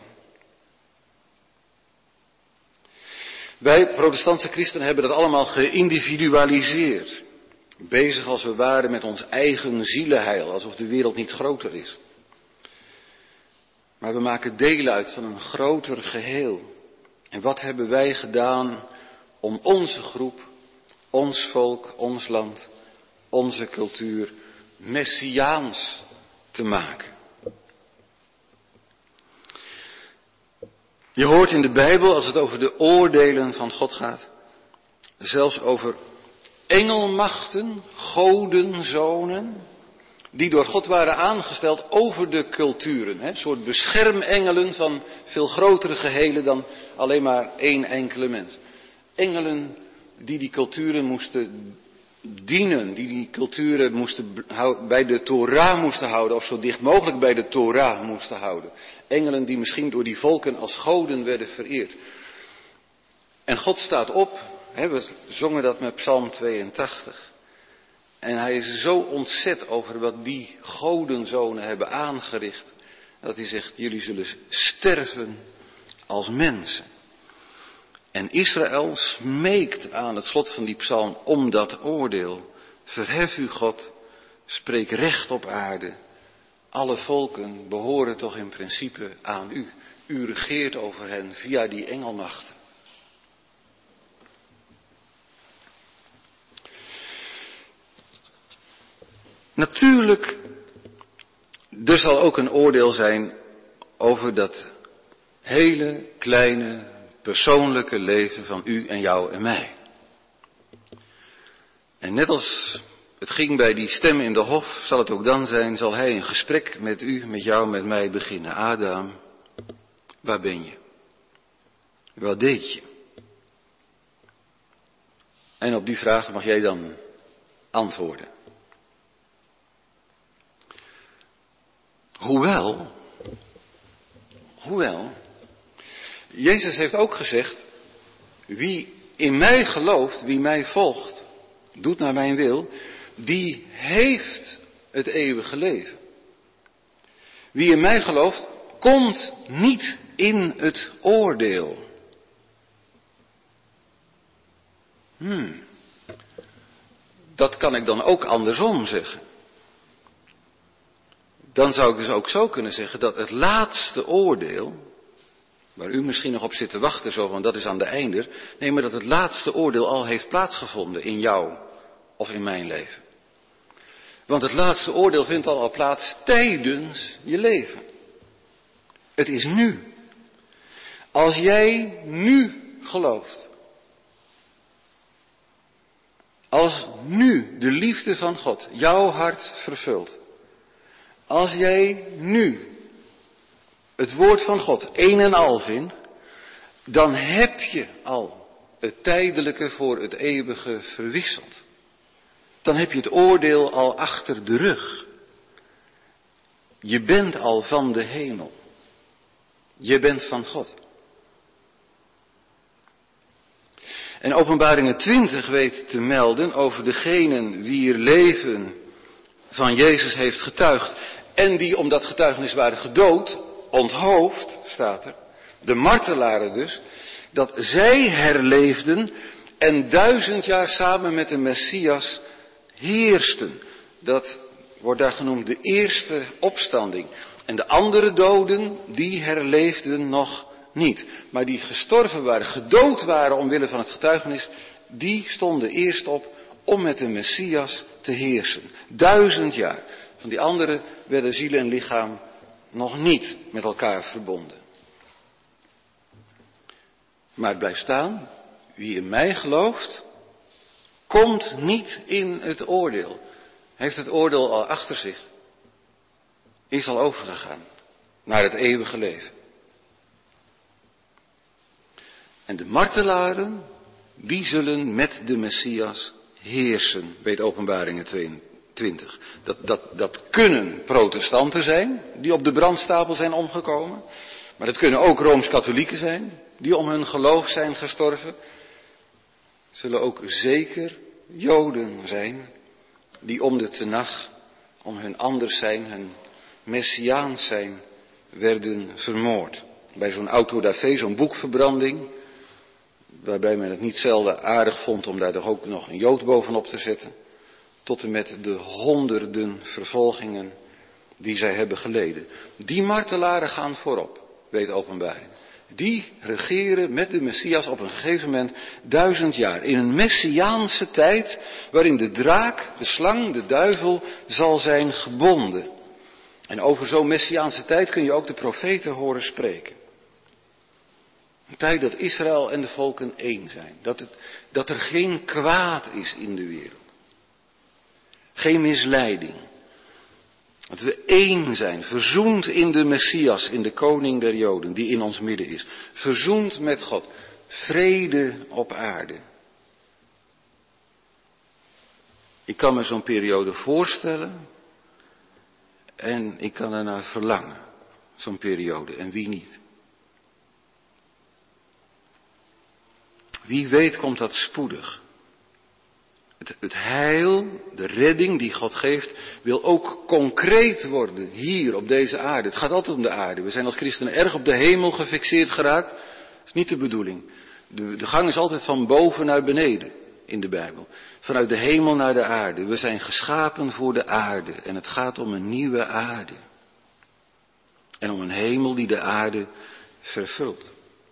Wij protestantse christenen hebben dat allemaal geïndividualiseerd. Bezig als we waren met ons eigen zielenheil, alsof de wereld niet groter is. Maar we maken deel uit van een groter geheel. En wat hebben wij gedaan om onze groep, ons volk, ons land, onze cultuur messiaans te maken? Je hoort in de Bijbel, als het over de oordelen van God gaat, zelfs over engelmachten, godenzonen, die door God waren aangesteld over de culturen. Hè, een soort beschermengelen van veel grotere gehelen dan alleen maar één enkele mens. Engelen die die culturen moesten dienen, die die culturen moesten bij de Torah moesten houden, of zo dicht mogelijk bij de Torah moesten houden. Engelen die misschien door die volken als goden werden vereerd. En God staat op, hè, we zongen dat met Psalm tweeëntachtig. En hij is zo ontzet over wat die godenzonen hebben aangericht, dat hij zegt, jullie zullen sterven als mensen. En Israël smeekt aan het slot van die psalm om dat oordeel. Verhef u God, spreek recht op aarde. Alle volken behoren toch in principe aan u. U regeert over hen via die engelmachten. Natuurlijk, er zal ook een oordeel zijn over dat hele kleine persoonlijke leven van u en jou en mij. En net als het ging bij die stem in de hof, zal het ook dan zijn, zal hij een gesprek met u, met jou, met mij beginnen. Adam, waar ben je? Wat deed je? En op die vraag mag jij dan antwoorden. Hoewel, hoewel, Jezus heeft ook gezegd, wie in mij gelooft, wie mij volgt, doet naar mijn wil, die heeft het eeuwige leven. Wie in mij gelooft, komt niet in het oordeel. Hmm. Dat kan ik dan ook andersom zeggen. Dan zou ik dus ook zo kunnen zeggen dat het laatste oordeel, waar u misschien nog op zit te wachten, zo van dat is aan de einder. Nee, maar dat het laatste oordeel al heeft plaatsgevonden in jou of in mijn leven. Want het laatste oordeel vindt al, al plaats tijdens je leven. Het is nu. Als jij nu gelooft. Als nu de liefde van God jouw hart vervult. Als jij nu het woord van God een en al vindt, dan heb je al het tijdelijke voor het eeuwige verwisseld. Dan heb je het oordeel al achter de rug. Je bent al van de hemel. Je bent van God. En Openbaringen twintig weet te melden over degenen wier leven van Jezus heeft getuigd. En die om dat getuigenis waren gedood, onthoofd, staat er. De martelaren dus. Dat zij herleefden en duizend jaar samen met de Messias heersten. Dat wordt daar genoemd de eerste opstanding. En de andere doden, die herleefden nog niet. Maar die gestorven waren, gedood waren omwille van het getuigenis, die stonden eerst op om met de Messias te heersen. Duizend jaar. Van die anderen werden ziel en lichaam nog niet met elkaar verbonden. Maar het blijft staan, wie in mij gelooft, komt niet in het oordeel. Heeft het oordeel al achter zich. Is al overgegaan naar het eeuwige leven. En de martelaren, die zullen met de Messias heersen, weet Openbaringen tweeëntwintig. Dat, dat, dat kunnen protestanten zijn, die op de brandstapel zijn omgekomen. Maar dat kunnen ook Rooms-Katholieken zijn, die om hun geloof zijn gestorven. Zullen ook zeker Joden zijn, die om de tenach, om hun anders zijn, hun messiaans zijn, werden vermoord. Bij zo'n autodafé, zo'n boekverbranding, waarbij men het niet zelden aardig vond om daar toch ook nog een Jood bovenop te zetten. Tot en met de honderden vervolgingen die zij hebben geleden. Die martelaren gaan voorop, weet Openbaring. Die regeren met de Messias op een gegeven moment duizend jaar. In een messiaanse tijd waarin de draak, de slang, de duivel zal zijn gebonden. En over zo'n messiaanse tijd kun je ook de profeten horen spreken. Een tijd dat Israël en de volken één zijn. Dat, het, dat er geen kwaad is in de wereld. Geen misleiding. Dat we één zijn, verzoend in de Messias, in de koning der Joden, die in ons midden is. Verzoend met God. Vrede op aarde. Ik kan me zo'n periode voorstellen en ik kan ernaar verlangen. Zo'n periode, en wie niet? Wie weet komt dat spoedig. Het, het heil, de redding die God geeft, wil ook concreet worden hier op deze aarde. Het gaat altijd om de aarde. We zijn als christenen erg op de hemel gefixeerd geraakt. Dat is niet de bedoeling. De, de gang is altijd van boven naar beneden in de Bijbel. Vanuit de hemel naar de aarde. We zijn geschapen voor de aarde. En het gaat om een nieuwe aarde. En om een hemel die de aarde vervult.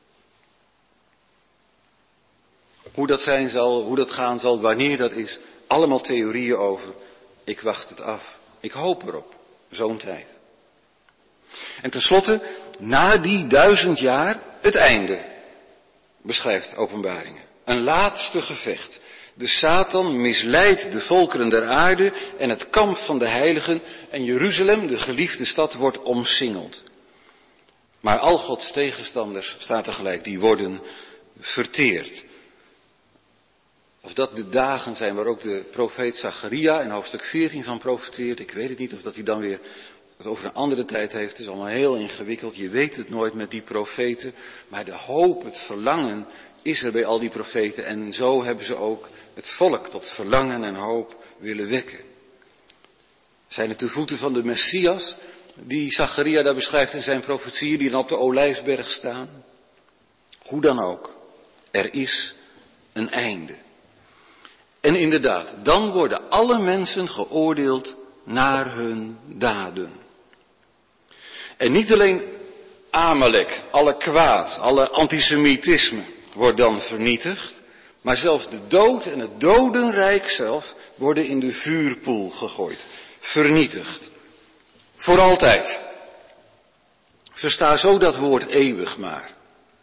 Hoe dat zijn zal, hoe dat gaan zal, wanneer dat is. Allemaal theorieën over. Ik wacht het af. Ik hoop erop. Zo'n tijd. En tenslotte, na die duizend jaar, het einde. Beschrijft Openbaringen. Een laatste gevecht. De Satan misleidt de volkeren der aarde en het kamp van de heiligen. En Jeruzalem, de geliefde stad, wordt omsingeld. Maar al Gods tegenstanders, staat er gelijk, die worden verteerd. Of dat de dagen zijn waar ook de profeet Zacharia in hoofdstuk veertien van profeteert. Ik weet het niet of dat hij dan weer het over een andere tijd heeft. Het is allemaal heel ingewikkeld. Je weet het nooit met die profeten. Maar de hoop, het verlangen is er bij al die profeten. En zo hebben ze ook het volk tot verlangen en hoop willen wekken. Zijn het de voeten van de Messias die Zacharia daar beschrijft in zijn profetieën, die dan op de Olijfberg staan? Hoe dan ook, er is een einde. En inderdaad, dan worden alle mensen geoordeeld naar hun daden. En niet alleen Amalek, alle kwaad, alle antisemitisme wordt dan vernietigd. Maar zelfs de dood en het dodenrijk zelf worden in de vuurpoel gegooid. Vernietigd. Voor altijd. Versta zo dat woord eeuwig maar.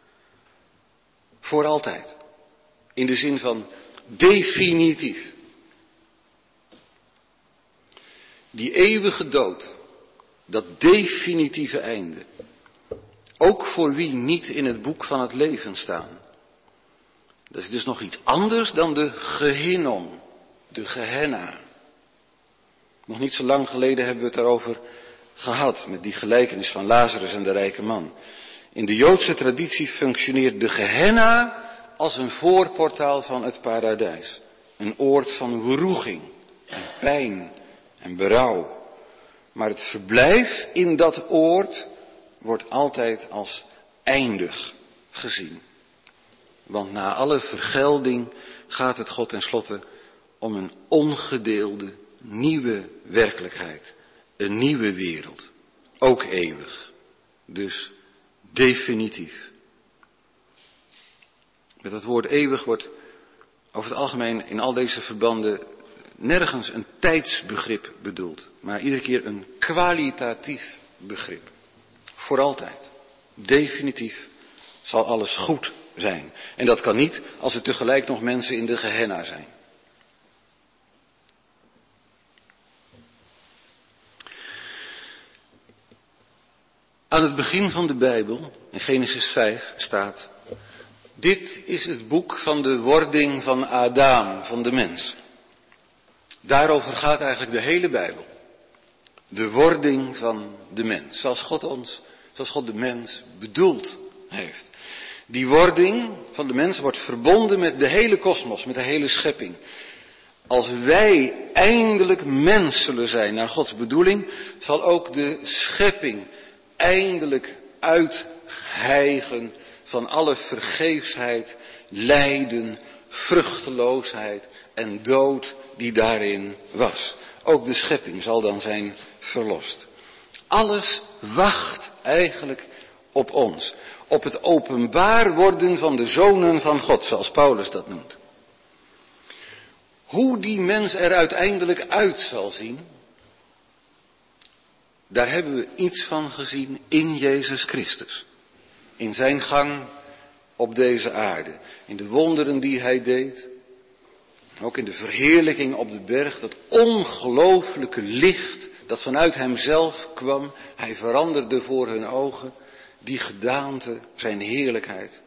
Voor altijd. In de zin van definitief. Die eeuwige dood. Dat definitieve einde. Ook voor wie niet in het boek van het leven staan. Dat is dus nog iets anders dan de Gehinnom. De Gehenna. Nog niet zo lang geleden hebben we het daarover gehad. Met die gelijkenis van Lazarus en de rijke man. In de Joodse traditie functioneert de Gehenna als een voorportaal van het paradijs. Een oord van wroeging en pijn en berouw. Maar het verblijf in dat oord wordt altijd als eindig gezien. Want na alle vergelding gaat het God tenslotte om een ongedeelde nieuwe werkelijkheid. Een nieuwe wereld. Ook eeuwig. Dus definitief. Met het woord eeuwig wordt over het algemeen in al deze verbanden nergens een tijdsbegrip bedoeld. Maar iedere keer een kwalitatief begrip. Voor altijd. Definitief zal alles goed zijn. En dat kan niet als er tegelijk nog mensen in de Gehenna zijn. Aan het begin van de Bijbel, in Genesis vijf, staat: dit is het boek van de wording van Adam, van de mens. Daarover gaat eigenlijk de hele Bijbel. De wording van de mens. Zoals God ons, zoals God de mens bedoeld heeft. Die wording van de mens wordt verbonden met de hele kosmos, met de hele schepping. Als wij eindelijk mens zullen zijn naar Gods bedoeling, zal ook de schepping eindelijk uithijgen van alle vergeefsheid, lijden, vruchteloosheid en dood die daarin was. Ook de schepping zal dan zijn verlost. Alles wacht eigenlijk op ons. Op het openbaar worden van de zonen van God, zoals Paulus dat noemt. Hoe die mens er uiteindelijk uit zal zien, daar hebben we iets van gezien in Jezus Christus. In zijn gang op deze aarde. In de wonderen die hij deed. Ook in de verheerlijking op de berg. Dat ongelooflijke licht dat vanuit hemzelf kwam. Hij veranderde voor hun ogen die gedaante, zijn heerlijkheid.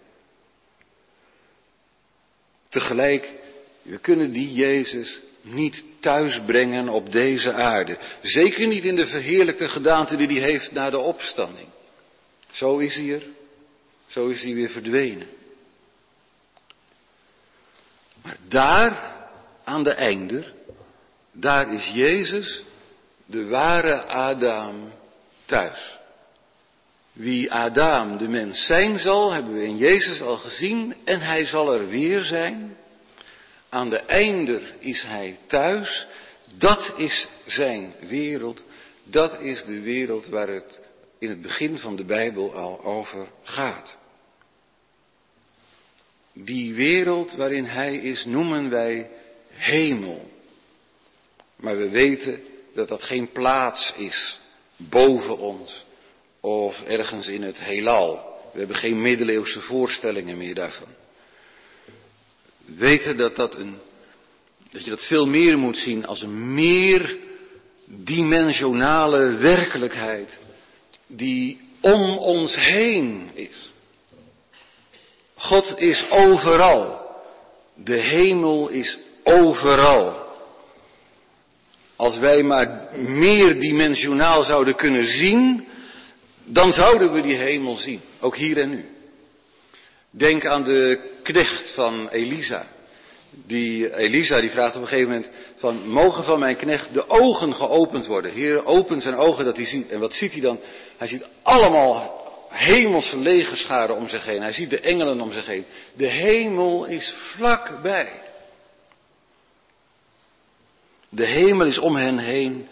Tegelijk, we kunnen die Jezus niet thuisbrengen op deze aarde. Zeker niet in de verheerlijkte gedaante die hij heeft na de opstanding. Zo is hij er, zo is hij weer verdwenen. Maar daar, aan de einder, daar is Jezus, de ware Adam, thuis. Wie Adam, de mens, zijn zal, hebben we in Jezus al gezien, en hij zal er weer zijn. Aan de einder is hij thuis. Dat is zijn wereld. Dat is de wereld waar het in het begin van de Bijbel al over gaat. Die wereld waarin hij is noemen wij hemel. Maar we weten dat dat geen plaats is boven ons of ergens in het heelal. We hebben geen middeleeuwse voorstellingen meer daarvan. We weten dat, dat, een, dat je dat veel meer moet zien als een meerdimensionale werkelijkheid die om ons heen is. God is overal. De hemel is overal. Als wij maar meerdimensionaal zouden kunnen zien, dan zouden we die hemel zien. Ook hier en nu. Denk aan de knecht van Elisa. Die Elisa die vraagt op een gegeven moment van, mogen van mijn knecht de ogen geopend worden? Heer, open zijn ogen dat hij ziet. En wat ziet hij dan? Hij ziet allemaal hemelse legerscharen om zich heen. Hij ziet de engelen om zich heen. De hemel is vlakbij. De hemel is om hen heen.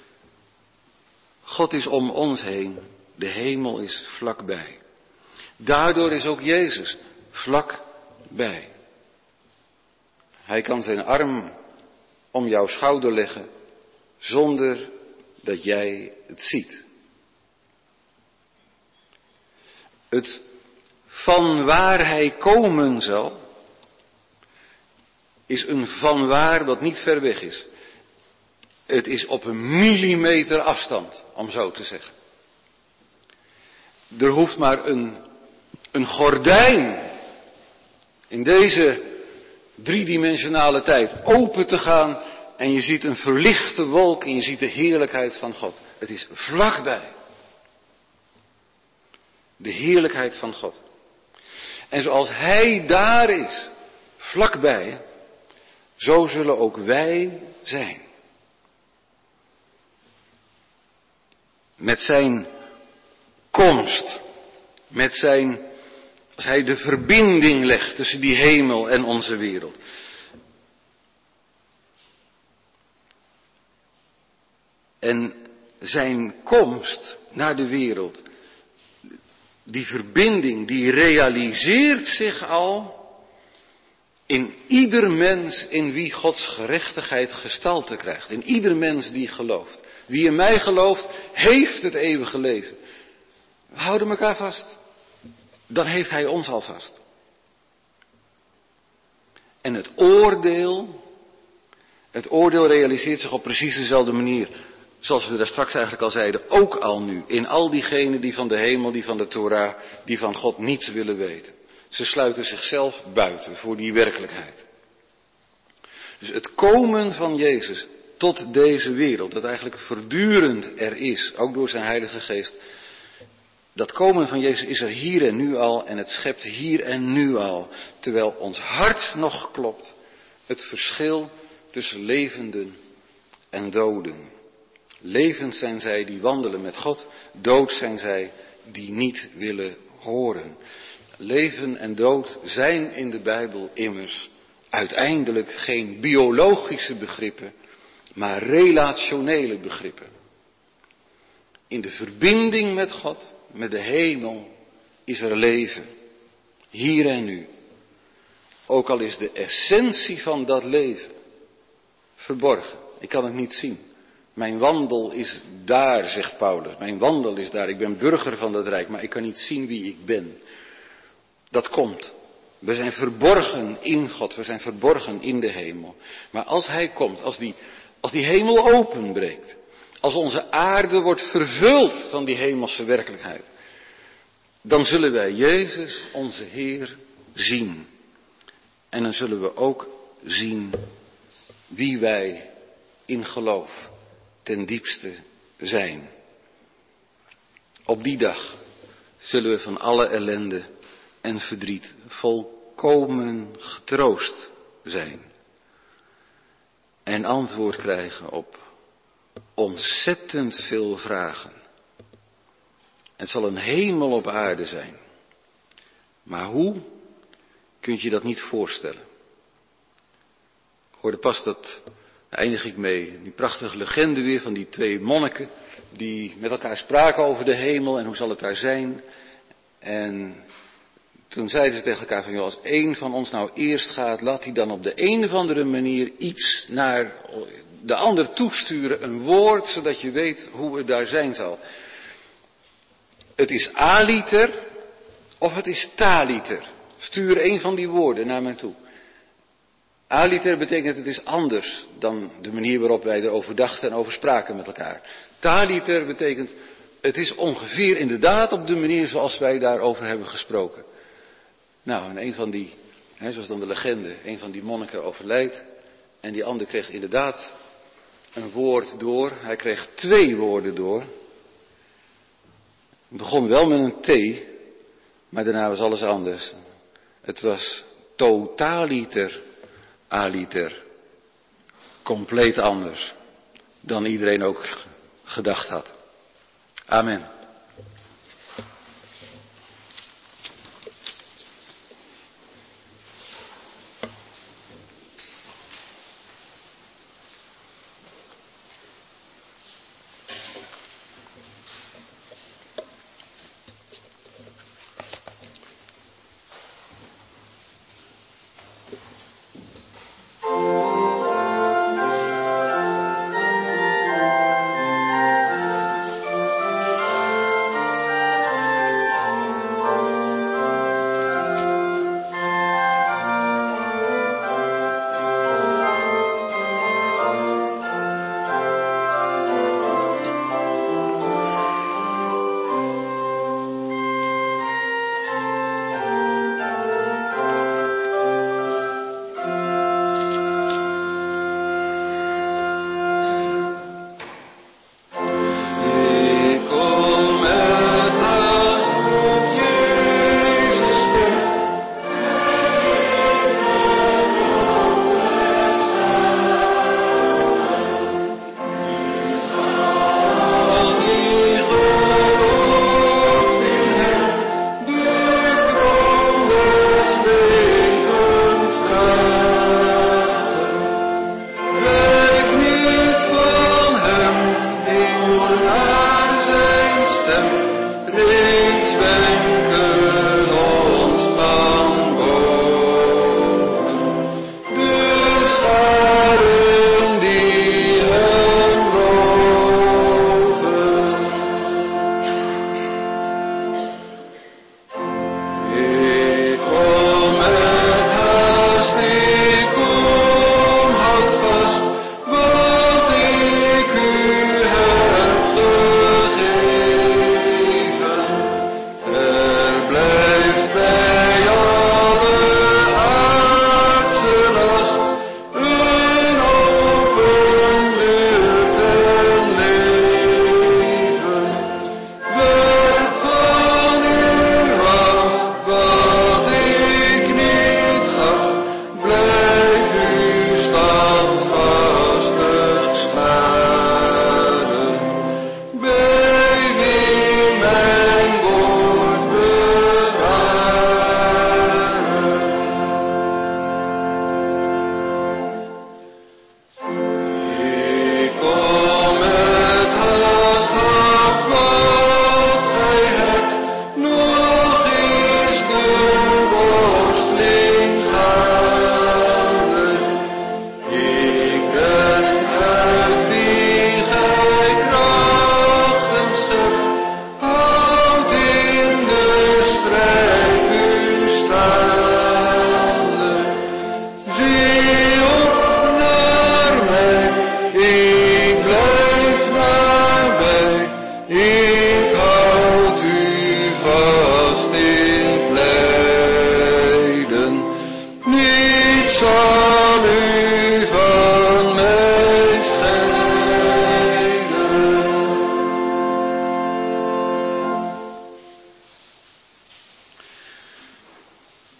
God is om ons heen. De hemel is vlakbij. Daardoor is ook Jezus vlakbij. Hij kan zijn arm om jouw schouder leggen zonder dat jij het ziet. Het van waar hij komen zal, is een van waar wat niet ver weg is. Het is op een millimeter afstand, om zo te zeggen. Er hoeft maar een, een gordijn in deze driedimensionale tijd open te gaan en je ziet een verlichte wolk en je ziet de heerlijkheid van God. Het is vlakbij. De heerlijkheid van God. En zoals hij daar is, vlakbij, zo zullen ook wij zijn. Met zijn komst, met zijn, als hij de verbinding legt tussen die hemel en onze wereld. En zijn komst naar de wereld, die verbinding, die realiseert zich al in ieder mens in wie Gods gerechtigheid gestalte krijgt. In ieder mens die gelooft. Wie in mij gelooft, heeft het eeuwige leven. We houden elkaar vast. Dan heeft hij ons al vast. En het oordeel, het oordeel realiseert zich op precies dezelfde manier. Zoals we daar straks eigenlijk al zeiden, ook al nu. In al diegenen die van de hemel, die van de Torah, die van God niets willen weten. Ze sluiten zichzelf buiten voor die werkelijkheid. Dus het komen van Jezus tot deze wereld, dat eigenlijk voortdurend er is, ook door zijn Heilige Geest. Dat komen van Jezus is er hier en nu al en het schept hier en nu al. Terwijl ons hart nog klopt, het verschil tussen levenden en doden. Levend zijn zij die wandelen met God, dood zijn zij die niet willen horen. Leven en dood zijn in de Bijbel immers uiteindelijk geen biologische begrippen, maar relationele begrippen. In de verbinding met God, met de hemel, is er leven. Hier en nu. Ook al is de essentie van dat leven verborgen. Ik kan het niet zien. Mijn wandel is daar, zegt Paulus. Mijn wandel is daar. Ik ben burger van dat rijk, maar ik kan niet zien wie ik ben. Dat komt. We zijn verborgen in God. We zijn verborgen in de hemel. Maar als hij komt, als die, als die hemel openbreekt. als onze aarde wordt vervuld van die hemelse werkelijkheid, dan zullen wij Jezus, onze Heer, zien. En dan zullen we ook zien wie wij in geloof ten diepste zijn. Op die dag zullen we van alle ellende en verdriet volkomen getroost zijn. En antwoord krijgen op ontzettend veel vragen. Het zal een hemel op aarde zijn. Maar hoe, kun je je dat niet voorstellen. Ik hoorde pas, dat daar eindig ik mee, die prachtige legende weer van die twee monniken die met elkaar spraken over de hemel en hoe zal het daar zijn. En toen zeiden ze tegen elkaar van, joh, als één van ons nou eerst gaat, laat hij dan op de een of andere manier iets naar de ander toesturen, een woord, zodat je weet hoe het daar zijn zal. Het is aliter of het is taliter. Stuur een van die woorden naar mij toe. Aliter betekent het is anders dan de manier waarop wij erover dachten en over spraken met elkaar. Taliter betekent het is ongeveer inderdaad op de manier zoals wij daarover hebben gesproken. Nou, en een van die, hè, zoals dan de legende, een van die monniken overlijdt. En die ander kreeg inderdaad een woord door. Hij kreeg twee woorden door. Het begon wel met een T, maar daarna was alles anders. Het was totaliter, aliter. Compleet anders dan iedereen ook gedacht had. Amen.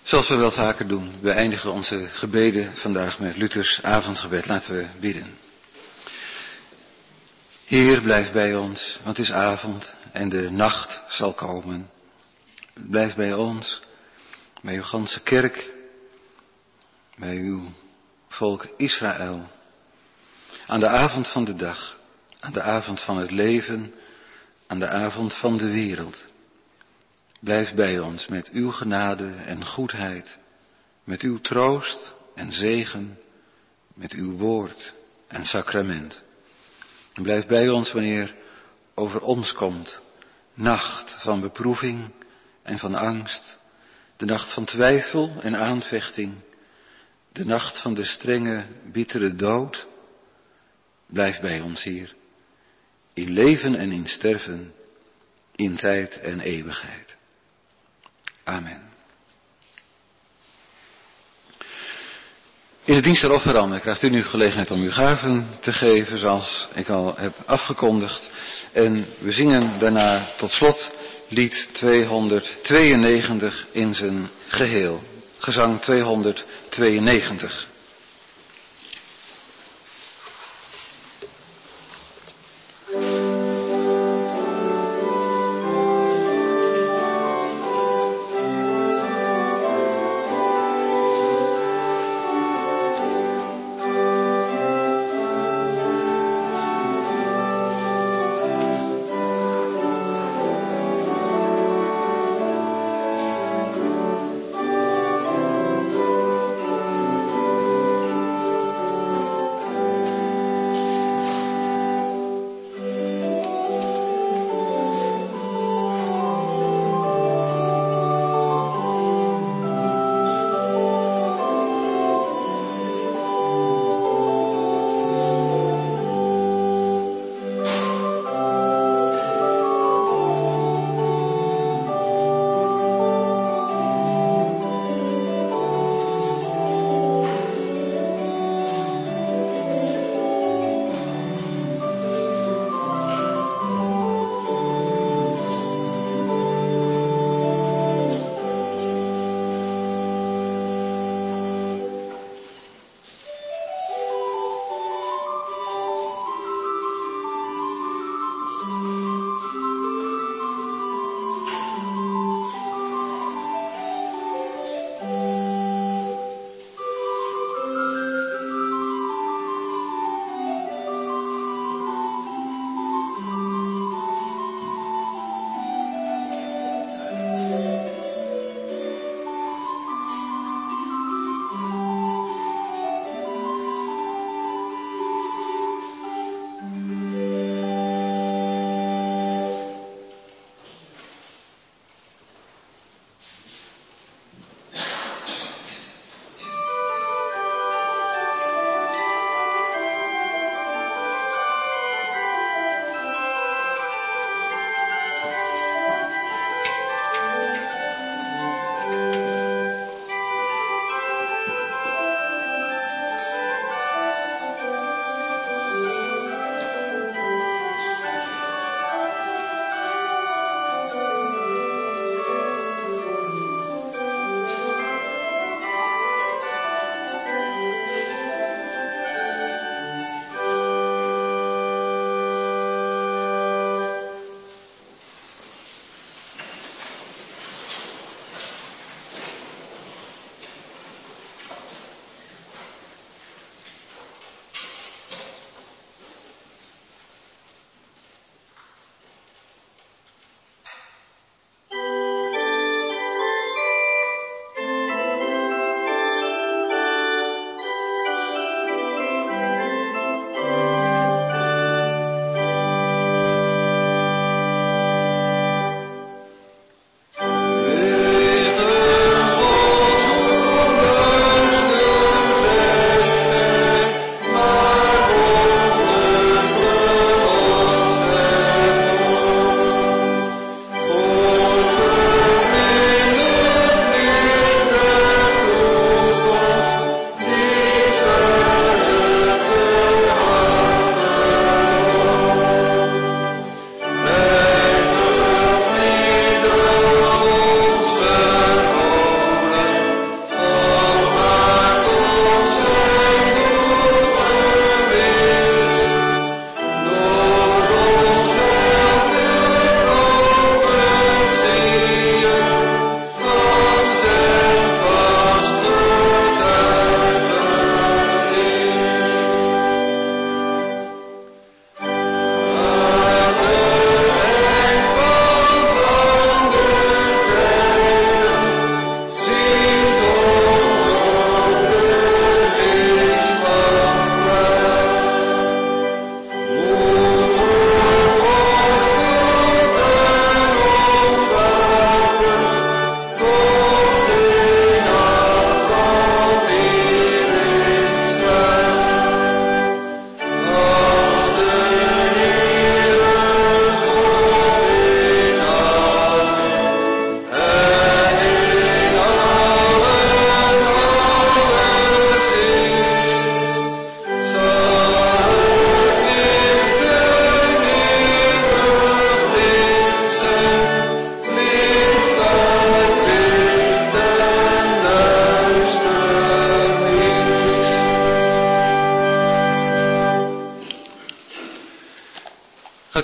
Zoals we wel vaker doen, we eindigen onze gebeden vandaag met Luthers avondgebed. Laten we bidden. Heer, blijf bij ons, want het is avond en de nacht zal komen. Blijf bij ons, bij uw ganse kerk, bij uw volk Israël. Aan de avond van de dag, aan de avond van het leven, aan de avond van de wereld. Blijf bij ons met uw genade en goedheid, met uw troost en zegen, met uw woord en sacrament. En blijf bij ons wanneer over ons komt nacht van beproeving en van angst, de nacht van twijfel en aanvechting, de nacht van de strenge, bittere dood. Blijf bij ons hier, in leven en in sterven, in tijd en eeuwigheid. Amen. In de dienst der offeranden krijgt u nu gelegenheid om uw gaven te geven, zoals ik al heb afgekondigd. En we zingen daarna tot slot lied tweehonderdtweeënnegentig in zijn geheel. Gezang tweehonderdtweeënnegentig. Thank you.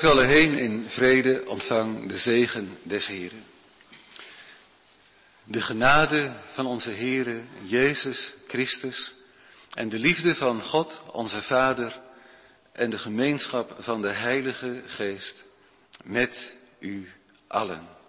Gaat u alle heen in vrede, ontvang de zegen des Heren. De genade van onze Heere Jezus Christus en de liefde van God, onze Vader, en de gemeenschap van de Heilige Geest met u allen.